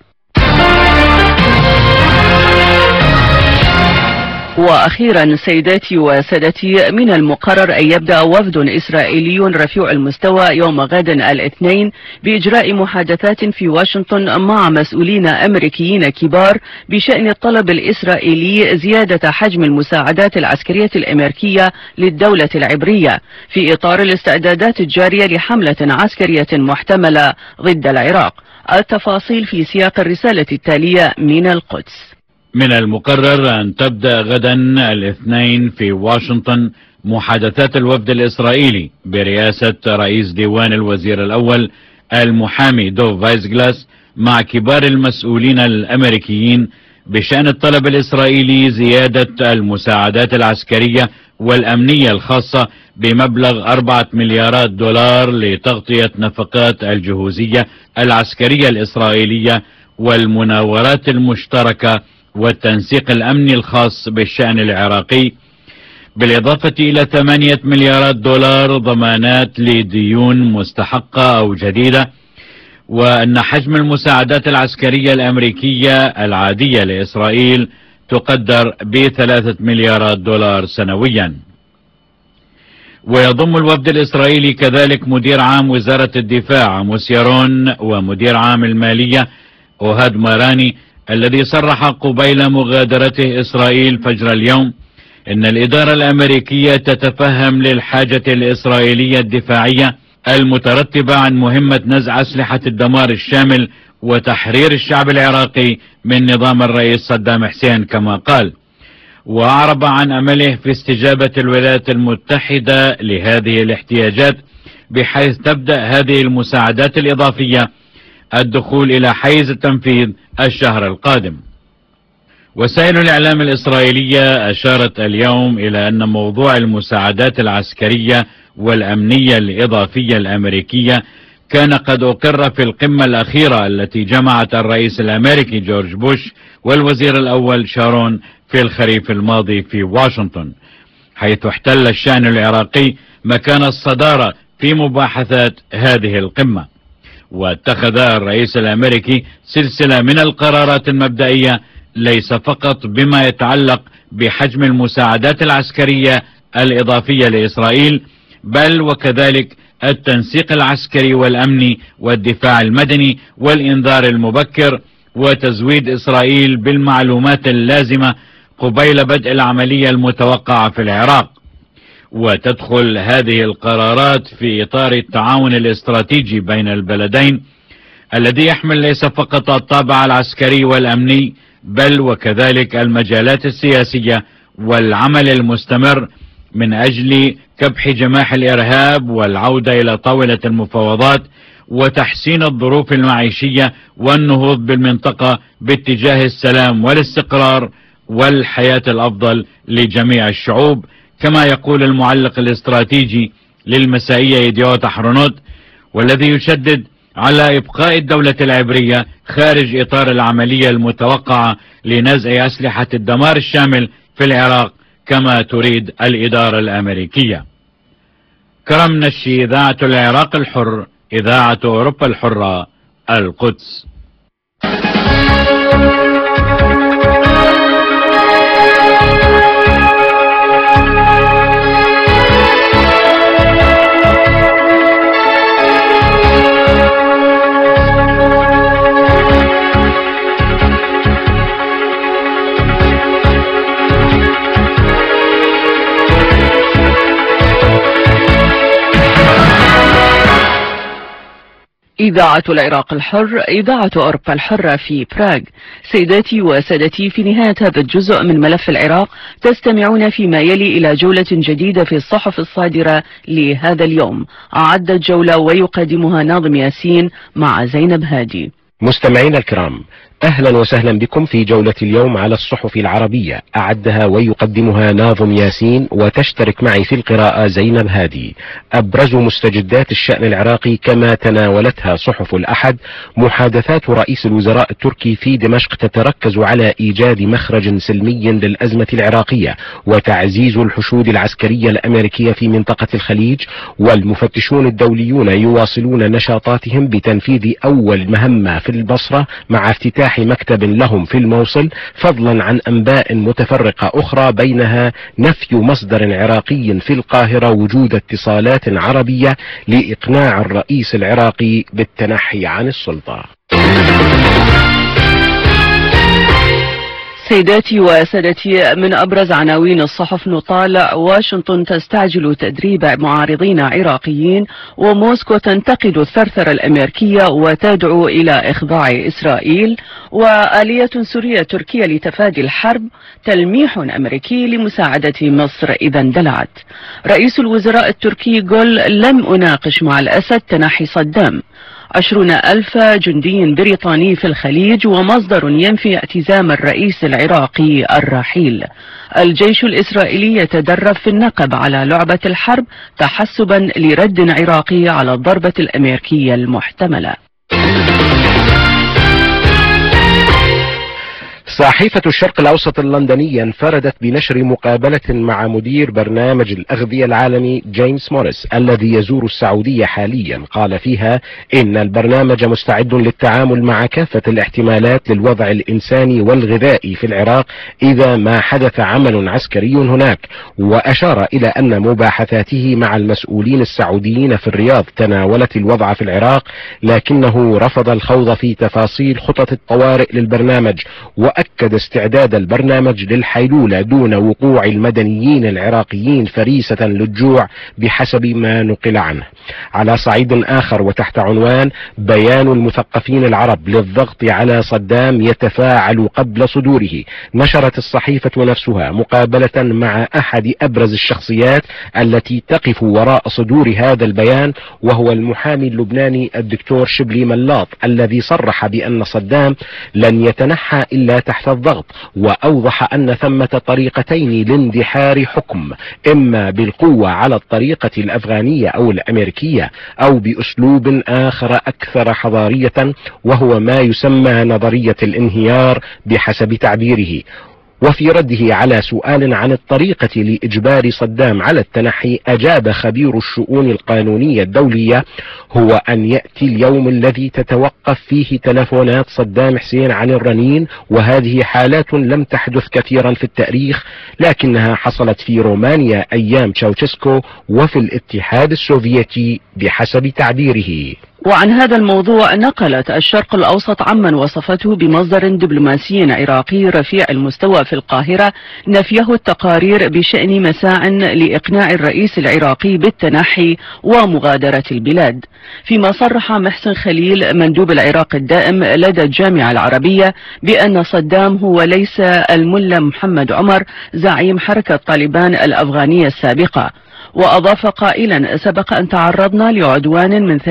وأخيرا سيداتي وسادتي، من المقرر أن يبدأ وفد إسرائيلي رفيع المستوى يوم غد الاثنين بإجراء محادثات في واشنطن مع مسؤولين أمريكيين كبار بشأن الطلب الإسرائيلي زيادة حجم المساعدات العسكرية الأمريكية للدولة العبرية في إطار الاستعدادات الجارية لحملة عسكرية محتملة ضد العراق. التفاصيل في سياق الرسالة التالية من القدس. من المقرر أن تبدأ غدا الاثنين في واشنطن محادثات الوفد الإسرائيلي برئاسة رئيس ديوان الوزير الأول المحامي دوف فايزغلاس مع كبار المسؤولين الأمريكيين بشأن الطلب الإسرائيلي زيادة المساعدات العسكرية والأمنية الخاصة بمبلغ 4 مليارات دولار لتغطية نفقات الجهوزية العسكرية الإسرائيلية والمناورات المشتركة والتنسيق الأمني الخاص بالشأن العراقي، بالإضافة إلى 8 مليارات دولار ضمانات لديون مستحقة أو جديدة، وأن حجم المساعدات العسكرية الأمريكية العادية لإسرائيل تقدر ب3 مليارات دولار سنويا. ويضم الوفد الإسرائيلي كذلك مدير عام وزارة الدفاع عموس يارون ومدير عام المالية أوهاد ماراني، الذي صرح قبيل مغادرته إسرائيل فجر اليوم إن الإدارة الأمريكية تتفهم للحاجة الإسرائيلية الدفاعية المترتبة عن مهمة نزع أسلحة الدمار الشامل وتحرير الشعب العراقي من نظام الرئيس صدام حسين كما قال. وأعرب عن أمله في استجابة الولايات المتحدة لهذه الاحتياجات، بحيث تبدأ هذه المساعدات الإضافية الدخول إلى حيز التنفيذ الشهر القادم. وسائل الإعلام الإسرائيلية أشارت اليوم إلى أن موضوع المساعدات العسكرية والأمنية الإضافية الأمريكية كان قد أقر في القمة الأخيرة التي جمعت الرئيس الأمريكي جورج بوش والوزير الأول شارون في الخريف الماضي في واشنطن، حيث احتل الشأن العراقي مكان الصدارة في مباحثات هذه القمة. واتخذ الرئيس الأمريكي سلسلة من القرارات المبدئية ليس فقط بما يتعلق بحجم المساعدات العسكرية الإضافية لإسرائيل، بل وكذلك التنسيق العسكري والأمني والدفاع المدني والإنذار المبكر وتزويد إسرائيل بالمعلومات اللازمة قبيل بدء العملية المتوقعة في العراق. وتدخل هذه القرارات في إطار التعاون الاستراتيجي بين البلدين الذي يحمل ليس فقط الطابع العسكري والأمني، بل وكذلك المجالات السياسية والعمل المستمر من أجل كبح جماح الإرهاب والعودة إلى طاولة المفاوضات وتحسين الظروف المعيشية والنهوض بالمنطقة باتجاه السلام والاستقرار والحياة الأفضل لجميع الشعوب، كما يقول المعلق الاستراتيجي للمسائية يديوت أحرونوت، والذي يشدد على إبقاء الدولة العبرية خارج إطار العملية المتوقعة لنزع أسلحة الدمار الشامل في العراق كما تريد الإدارة الأمريكية. كرم نشي، إذاعة العراق الحر، إذاعة أوروبا الحرة، القدس. إذاعة العراق الحر، إذاعة أوروبا الحرة في براغ. سيداتي وسادتي، في نهاية هذا الجزء من ملف العراق تستمعون فيما يلي إلى جولة جديدة في الصحف الصادرة لهذا اليوم. أعدت جولة ويقدمها ناظم ياسين مع زينب هادي. مستمعينا الكرام، أهلا وسهلا بكم في جولة اليوم على الصحف العربية، أعدها ويقدمها ناظم ياسين، وتشترك معي في القراءة زينب هادي. أبرز مستجدات الشأن العراقي كما تناولتها صحف الأحد: محادثات رئيس الوزراء التركي في دمشق تتركز على إيجاد مخرج سلمي للأزمة العراقية وتعزيز الحشود العسكرية الأمريكية في منطقة الخليج، والمفتشون الدوليون يواصلون نشاطاتهم بتنفيذ أول مهمة في البصرة مع افتتاح مكتب لهم في الموصل، فضلا عن أنباء متفرقة أخرى بينها نفي مصدر عراقي في القاهرة وجود اتصالات عربية لإقناع الرئيس العراقي بالتنحي عن السلطة. سيداتي وسادتي، من أبرز عناوين الصحف نطالع: واشنطن تستعجل تدريب معارضين عراقيين، وموسكو تنتقد الثرثرة الأمريكية وتدعو إلى إخضاع إسرائيل، وآلية سورية تركية لتفادي الحرب، تلميح أمريكي لمساعدة مصر إذا اندلعت. رئيس الوزراء التركي جول: لم أناقش مع الأسد تنحي صدام. 20,000 جندي بريطاني في الخليج، ومصدر ينفي اعتزام الرئيس العراقي الرحيل. الجيش الإسرائيلي يتدرب في النقب على لعبة الحرب تحسبا لرد عراقي على الضربة الأمريكية المحتملة. صحيفة الشرق الأوسط اللندنية انفردت بنشر مقابلة مع مدير برنامج الأغذية العالمي جيمس موريس الذي يزور السعودية حاليا. قال فيها إن البرنامج مستعد للتعامل مع كافة الاحتمالات للوضع الإنساني والغذائي في العراق إذا ما حدث عمل عسكري هناك، وأشار إلى أن مباحثاته مع المسؤولين السعوديين في الرياض تناولت الوضع في العراق، لكنه رفض الخوض في تفاصيل خطط الطوارئ للبرنامج، وأكد استعداد البرنامج للحيلولة دون وقوع المدنيين العراقيين فريسة للجوع بحسب ما نقل عنه. على صعيد آخر وتحت عنوان بيان المثقفين العرب للضغط على صدام يتفاعل قبل صدوره، نشرت الصحيفة نفسها مقابلة مع أحد أبرز الشخصيات التي تقف وراء صدور هذا البيان، وهو المحامي اللبناني الدكتور شبلي ملاط، الذي صرح بأن صدام لن يتنحى إلا تحت الضغط، وأوضح أن ثمة طريقتين لاندحار حكم: إما بالقوة على الطريقة الأفغانية أو الأمريكية، أو بأسلوب آخر أكثر حضارية وهو ما يسمى نظرية الانهيار بحسب تعبيره. وفي رده على سؤال عن الطريقة لإجبار صدام على التنحي، أجاب خبير الشؤون القانونية الدولية: هو أن يأتي اليوم الذي تتوقف فيه تلفونات صدام حسين عن الرنين، وهذه حالات لم تحدث كثيرا في التاريخ، لكنها حصلت في رومانيا أيام تشاوشسكو وفي الاتحاد السوفيتي بحسب تعبيره. وعن هذا الموضوع نقلت الشرق الأوسط عمن وصفته بمصدر دبلوماسي عراقي رفيع المستوى في القاهرة نفيه التقارير بشأن مساع لإقناع الرئيس العراقي بالتنحي ومغادرة البلاد، فيما صرح محسن خليل مندوب العراق الدائم لدى الجامعة العربية بأن صدام هو ليس الملا محمد عمر زعيم حركة طالبان الأفغانية السابقة. وأضاف قائلا: سبق أن تعرضنا لعدوان من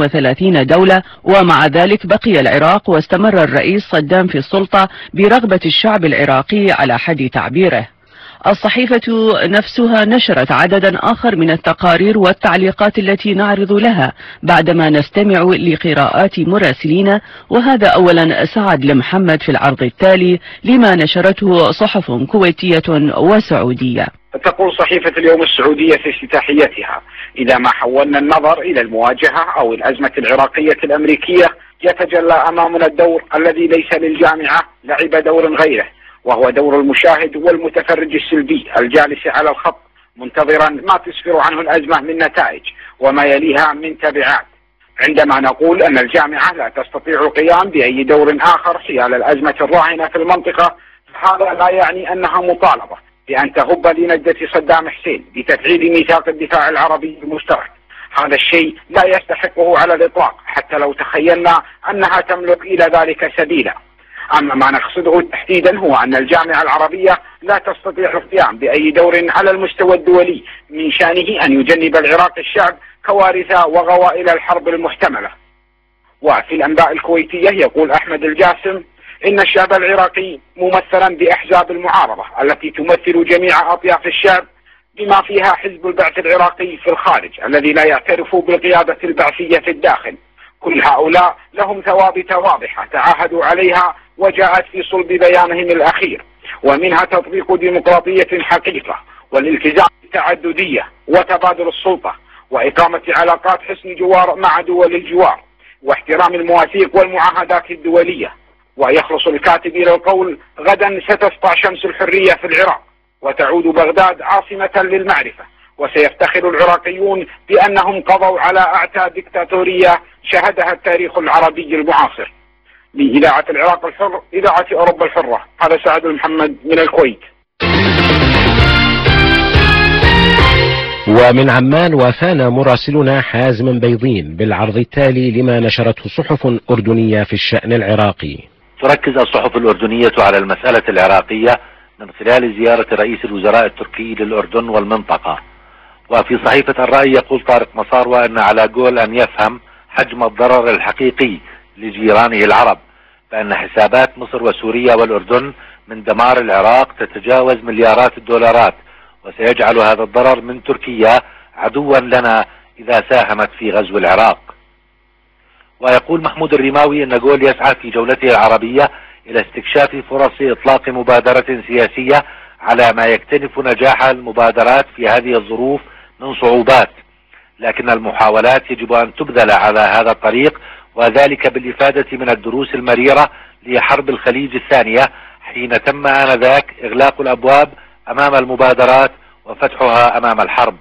33 دولة، ومع ذلك بقي العراق واستمر الرئيس صدام في السلطة برغبة الشعب العراقي على حد تعبيره. الصحيفة نفسها نشرت عددا آخر من التقارير والتعليقات التي نعرض لها بعدما نستمع لقراءات مراسلين، وهذا أولا سعد لمحمد في العرض التالي لما نشرته صحف كويتية وسعودية. تقول صحيفة اليوم السعودية في افتتاحيتها: إذا ما حولنا النظر إلى المواجهة أو الأزمة العراقية الأمريكية، يتجلى أمامنا الدور الذي ليس للجامعة لعب دور غيره، وهو دور المشاهد والمتفرج السلبي الجالس على الخط منتظرا ما تسفر عنه الأزمة من نتائج وما يليها من تبعات. عندما نقول أن الجامعة لا تستطيع القيام بأي دور آخر حيال الأزمة الراهنة في المنطقة، فهذا لا يعني أنها مطالبة بأن تهب لنجدة صدام حسين بتفعيل ميثاق الدفاع العربي المشترك. هذا الشيء لا يستحقه على الإطلاق، حتى لو تخيلنا أنها تملك إلى ذلك سبيلا. أما ما نقصده تحديدا هو أن الجامعة العربية لا تستطيع القيام بأي دور على المستوى الدولي من شأنه أن يجنب العراق الشعب كوارث وغوائل الحرب المحتملة. وفي الأنباء الكويتية يقول أحمد الجاسم إن الشعب العراقي ممثلا بأحزاب المعارضة التي تمثل جميع أطياف الشعب، بما فيها حزب البعث العراقي في الخارج الذي لا يعترف بالقيادة البعثية في الداخل. كل هؤلاء لهم ثوابت واضحة تعاهدوا عليها وجاءت في صلب بيانهم الأخير، ومنها تطبيق ديمقراطية حقيقة والالتزام بالتعددية وتبادل السلطة وإقامة علاقات حسن جوار مع دول الجوار واحترام المواثيق والمعاهدات الدولية. ويخلص الكاتب إلى القول: غدا ستسطع شمس الحرية في العراق وتعود بغداد عاصمة للمعرفة، وسيفتخر العراقيون بأنهم قضوا على أعتى ديكتاتورية شهدها التاريخ العربي المعاصر. لإذاعة العراق الحر، إذاعة أوروبا الحرة، هذا سعد محمد من الكويت. ومن عمان وافانا مراسلنا حازم بيضين بالعرض التالي لما نشرته صحف أردنية في الشأن العراقي. تركز الصحف الأردنية على المسألة العراقية من خلال زيارة رئيس الوزراء التركي للأردن والمنطقة. وفي صحيفة الرأي يقول طارق مصاروة أن على جول أن يفهم حجم الضرر الحقيقي لجيرانه العرب، فإن حسابات مصر وسوريا والأردن من دمار العراق تتجاوز مليارات الدولارات، وسيجعل هذا الضرر من تركيا عدوا لنا إذا ساهمت في غزو العراق. ويقول محمود الرماوي أن جول يسعى في جولته العربية إلى استكشاف فرص إطلاق مبادرة سياسية على ما يكتنف نجاح المبادرات في هذه الظروف من صعوبات، لكن المحاولات يجب أن تبذل على هذا الطريق، وذلك بالإفادة من الدروس المريرة لحرب الخليج الثانية، حين تم آنذاك إغلاق الأبواب أمام المبادرات وفتحها أمام الحرب.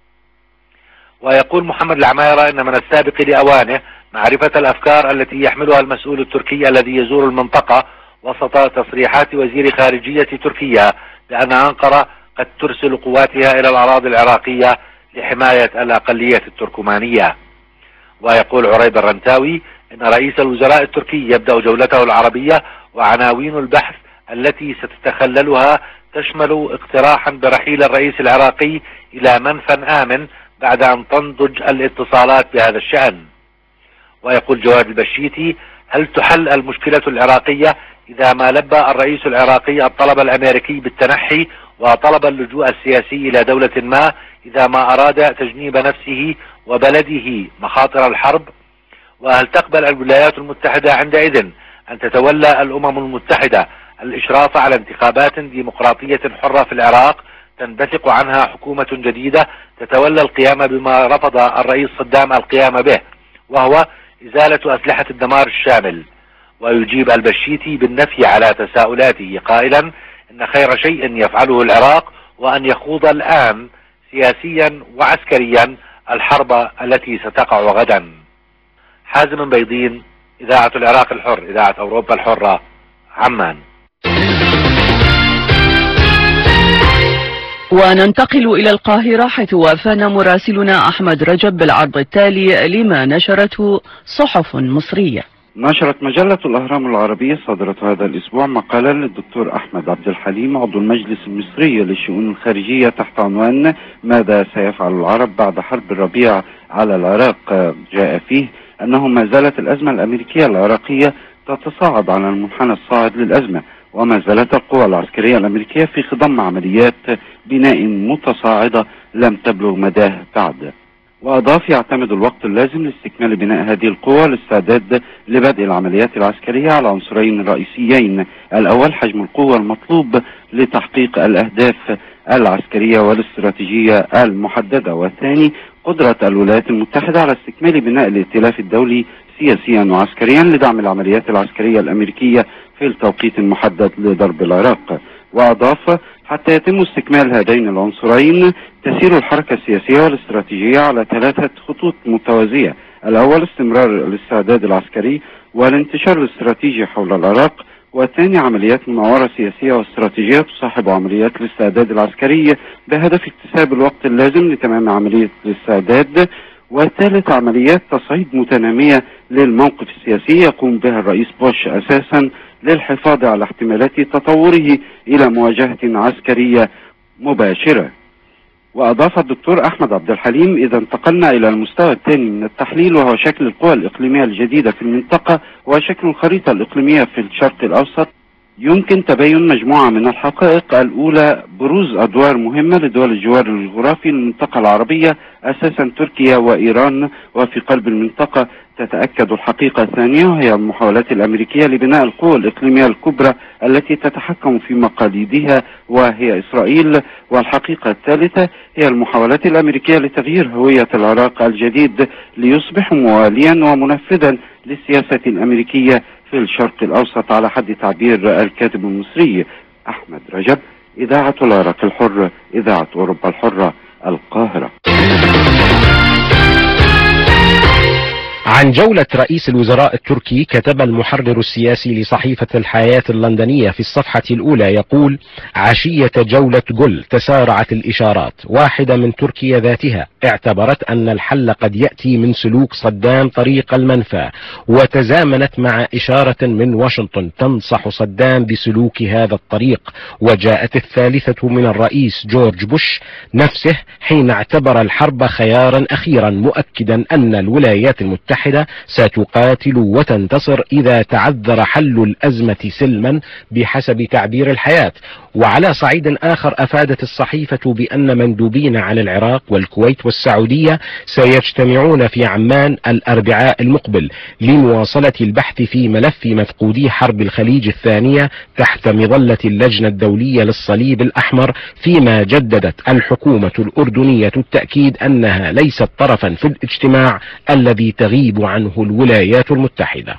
ويقول محمد العمايرة أن من السابق لأوانه معرفة الأفكار التي يحملها المسؤول التركي الذي يزور المنطقة وسط تصريحات وزير خارجية تركيا بأن أنقرة قد ترسل قواتها إلى الأراضي العراقية لحماية الأقلية التركمانية. ويقول عريب الرنتاوي إن رئيس الوزراء التركي يبدأ جولته العربية وعناوين البحث التي ستتخللها تشمل اقتراحا برحيل الرئيس العراقي إلى منفى آمن بعد أن تنضج الاتصالات بهذا الشأن. ويقول جواد البشيتي: هل تحل المشكلة العراقية إذا ما لبى الرئيس العراقي الطلب الأمريكي بالتنحي وطلب اللجوء السياسي إلى دولة ما إذا ما أراد تجنيب نفسه وبلده مخاطر الحرب؟ وهل تقبل الولايات المتحدة عندئذ أن تتولى الأمم المتحدة الإشراف على انتخابات ديمقراطية حرة في العراق تنبثق عنها حكومة جديدة تتولى القيام بما رفض الرئيس صدام القيام به، وهو إزالة أسلحة الدمار الشامل؟ ويجيب البشيتي بالنفي على تساؤلاته قائلا إن خير شيء يفعله العراق وأن يخوض الآن سياسيا وعسكريا الحرب التي ستقع غدا. حازم بيضين، إذاعة العراق الحر، إذاعة أوروبا الحرة، عمان. وننتقل إلى القاهرة حيث وافانا مراسلنا أحمد رجب بالعرض التالي لما نشرته صحف مصرية. نشرت مجلة الأهرام العربية صادرة هذا الأسبوع مقالا للدكتور أحمد عبد الحليم عضو المجلس المصري للشؤون الخارجية تحت عنوان ماذا سيفعل العرب بعد حرب الربيع على العراق. جاء فيه أنه ما زالت الأزمة الأمريكية العراقية تتصاعد على المنحنى الصاعد للأزمة، وما زالت القوى العسكرية الأمريكية في خضم عمليات بناء متصاعدة لم تبلغ مداه بعد. وأضاف يعتمد الوقت اللازم لاستكمال بناء هذه القوى والاستعداد لبدء العمليات العسكرية على عنصرين رئيسيين: الأول حجم القوة المطلوب لتحقيق الأهداف العسكرية والاستراتيجية المحددة، والثاني قدرة الولايات المتحدة على استكمال بناء الائتلاف الدولي سياسيا وعسكريا لدعم العمليات العسكرية الأمريكية في التوقيت المحدد لضرب العراق. وأضاف حتى يتم استكمال هذين العنصرين تسير الحركة السياسية والاستراتيجية على 3 خطوط متوازية: الأول استمرار الاستعداد العسكري والانتشار الاستراتيجي حول العراق، والثاني عمليات مناورة سياسية واستراتيجية تصاحب عمليات الاستعداد العسكري بهدف اكتساب الوقت اللازم لتمام عملية الاستعداد، والثالث عمليات تصعيد متنامية للموقف السياسي يقوم بها الرئيس بوش أساسا للحفاظ على احتمالات تطوره إلى مواجهة عسكرية مباشرة. وأضاف الدكتور أحمد عبد الحليم: إذا انتقلنا إلى المستوى الثاني من التحليل وهو شكل القوى الإقليمية الجديدة في المنطقة وشكل الخريطة الإقليمية في الشرق الأوسط، يمكن تبين مجموعة من الحقائق. الأولى بروز أدوار مهمة لدول الجوار الجغرافي للمنطقة العربية أساسا تركيا وإيران، وفي قلب المنطقة تتأكد الحقيقة الثانية وهي المحاولات الأمريكية لبناء القوى الإقليمية الكبرى التي تتحكم في مقاليدها وهي إسرائيل، والحقيقة الثالثة هي المحاولات الأمريكية لتغيير هوية العراق الجديد ليصبح مواليا ومنفذا للسياسة الأمريكية في الشرق الأوسط على حد تعبير الكاتب المصري أحمد رجب. إذاعة العراق الحر، إذاعة أوروبا الحرة، القاهرة. عن جولة رئيس الوزراء التركي كتب المحرر السياسي لصحيفة الحياة اللندنية في الصفحة الأولى يقول: عشية جولة جول تسارعت الإشارات. واحدة من تركيا ذاتها اعتبرت أن الحل قد يأتي من سلوك صدام طريق المنفى، وتزامنت مع إشارة من واشنطن تنصح صدام بسلوك هذا الطريق. وجاءت الثالثة من الرئيس جورج بوش نفسه حين اعتبر الحرب خيارا أخيرا، مؤكدا أن الولايات المتحدة ستقاتل وتنتصر إذا تعذر حل الأزمة سلما بحسب تعبير الحياة. وعلى صعيد آخر أفادت الصحيفة بأن مندوبين عن العراق والكويت والسعودية سيجتمعون في عمان الأربعاء المقبل لمواصلة البحث في ملف مفقودي حرب الخليج الثانية تحت مظلة اللجنة الدولية للصليب الأحمر، فيما جددت الحكومة الأردنية التأكيد أنها ليست طرفا في الاجتماع الذي تغيب عنه الولايات المتحدة.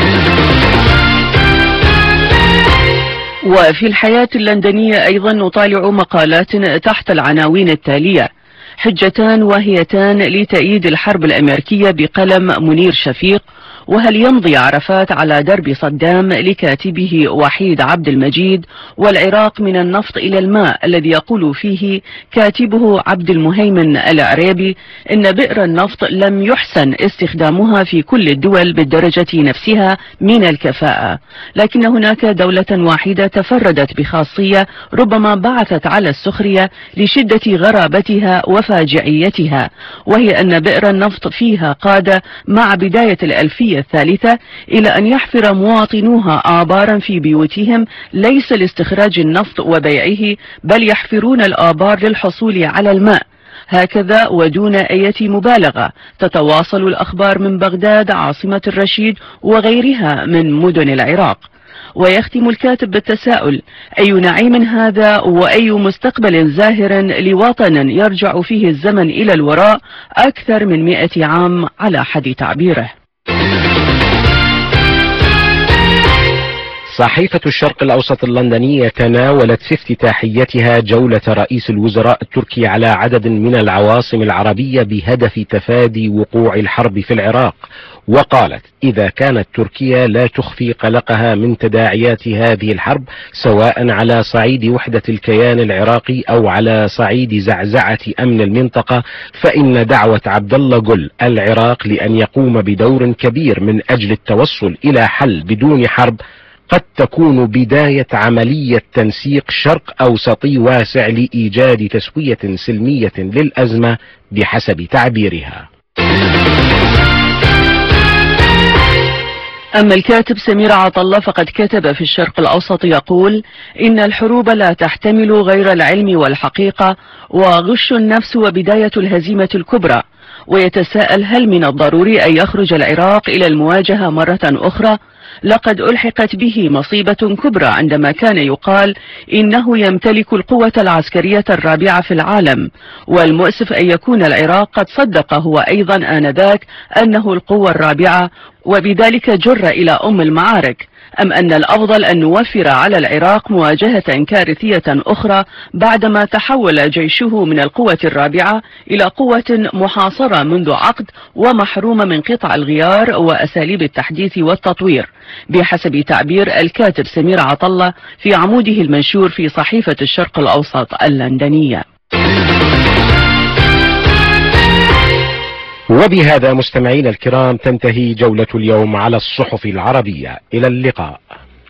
وفي الحياة اللندنية أيضا نطالع مقالات تحت العناوين التالية: حجتان واهيتان لتأييد الحرب الأمريكية بقلم منير شفيق، وهل يمضي عرفات على درب صدام لكاتبه وحيد عبد المجيد، والعراق من النفط إلى الماء، الذي يقول فيه كاتبه عبد المهيمن العريبي إن بئر النفط لم يحسن استخدامها في كل الدول بالدرجة نفسها من الكفاءة، لكن هناك دولة واحدة تفردت بخاصية ربما بعثت على السخرية لشدة غرابتها وفاجعيتها، وهي أن بئر النفط فيها قاد مع بداية الألفية الثالثة إلى أن يحفر مواطنوها آبارا في بيوتهم ليس لاستخراج النفط وبيعه، بل يحفرون الآبار للحصول على الماء. هكذا ودون أي مبالغة تتواصل الأخبار من بغداد عاصمة الرشيد وغيرها من مدن العراق. ويختم الكاتب بالتساؤل: أي نعيم هذا وأي مستقبل زاهر لوطن يرجع فيه الزمن إلى الوراء أكثر من 100 عام على حد تعبيره. صحيفة الشرق الأوسط اللندنية تناولت في افتتاحيتها جولة رئيس الوزراء التركي على عدد من العواصم العربية بهدف تفادي وقوع الحرب في العراق. وقالت: إذا كانت تركيا لا تخفي قلقها من تداعيات هذه الحرب سواء على صعيد وحدة الكيان العراقي أو على صعيد زعزعة أمن المنطقة، فإن دعوة عبد الله جول العراق لأن يقوم بدور كبير من أجل التوصل إلى حل بدون حرب قد تكون بداية عملية تنسيق شرق أوسطي واسع لإيجاد تسوية سلمية للأزمة بحسب تعبيرها. أما الكاتب سمير عطلة فقد كتب في الشرق الأوسط يقول: إن الحروب لا تحتمل غير العلم والحقيقة، وغش النفس وبداية الهزيمة الكبرى. ويتساءل: هل من الضروري أن يخرج العراق إلى المواجهة مرة أخرى؟ لقد ألحقت به مصيبة كبرى عندما كان يقال إنه يمتلك القوة العسكرية الرابعة في العالم، والمؤسف أن يكون العراق قد صدق هو أيضا آنذاك أنه القوة الرابعة، وبذلك جر إلى أم المعارك. أم أن الأفضل أن نوفر على العراق مواجهة كارثية أخرى بعدما تحول جيشه من القوة الرابعة إلى قوة محاصرة منذ عقد ومحرومة من قطع الغيار وأساليب التحديث والتطوير، بحسب تعبير الكاتب سمير عطلة في عموده المنشور في صحيفة الشرق الأوسط اللندنية. وبهذا مستمعينا الكرام تنتهي جولة اليوم على الصحف العربية. إلى اللقاء.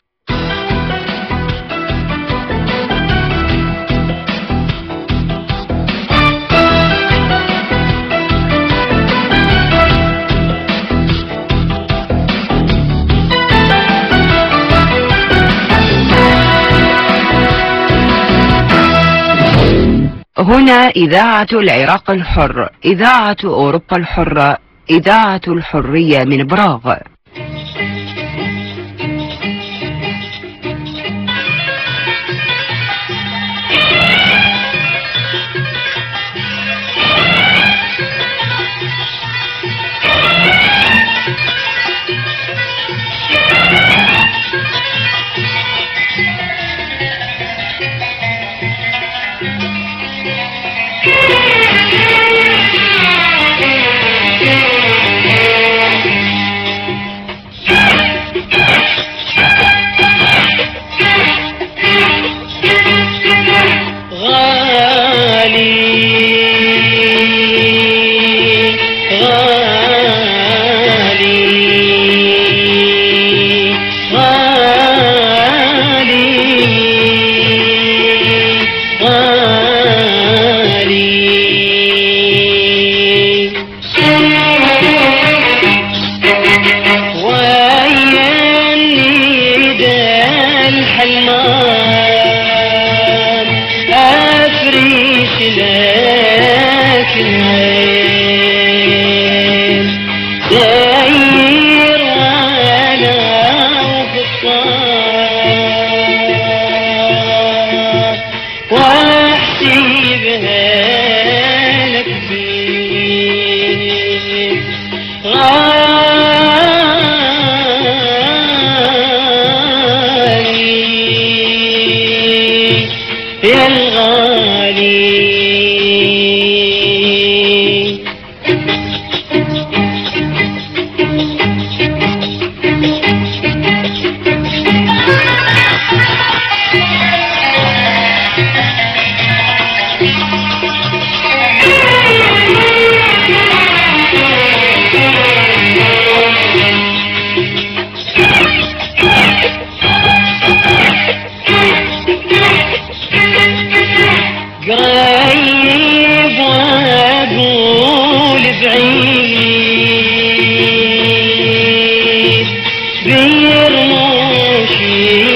هنا إذاعة العراق الحر، إذاعة أوروبا الحرة، إذاعة الحرية من براغ. بيرموشي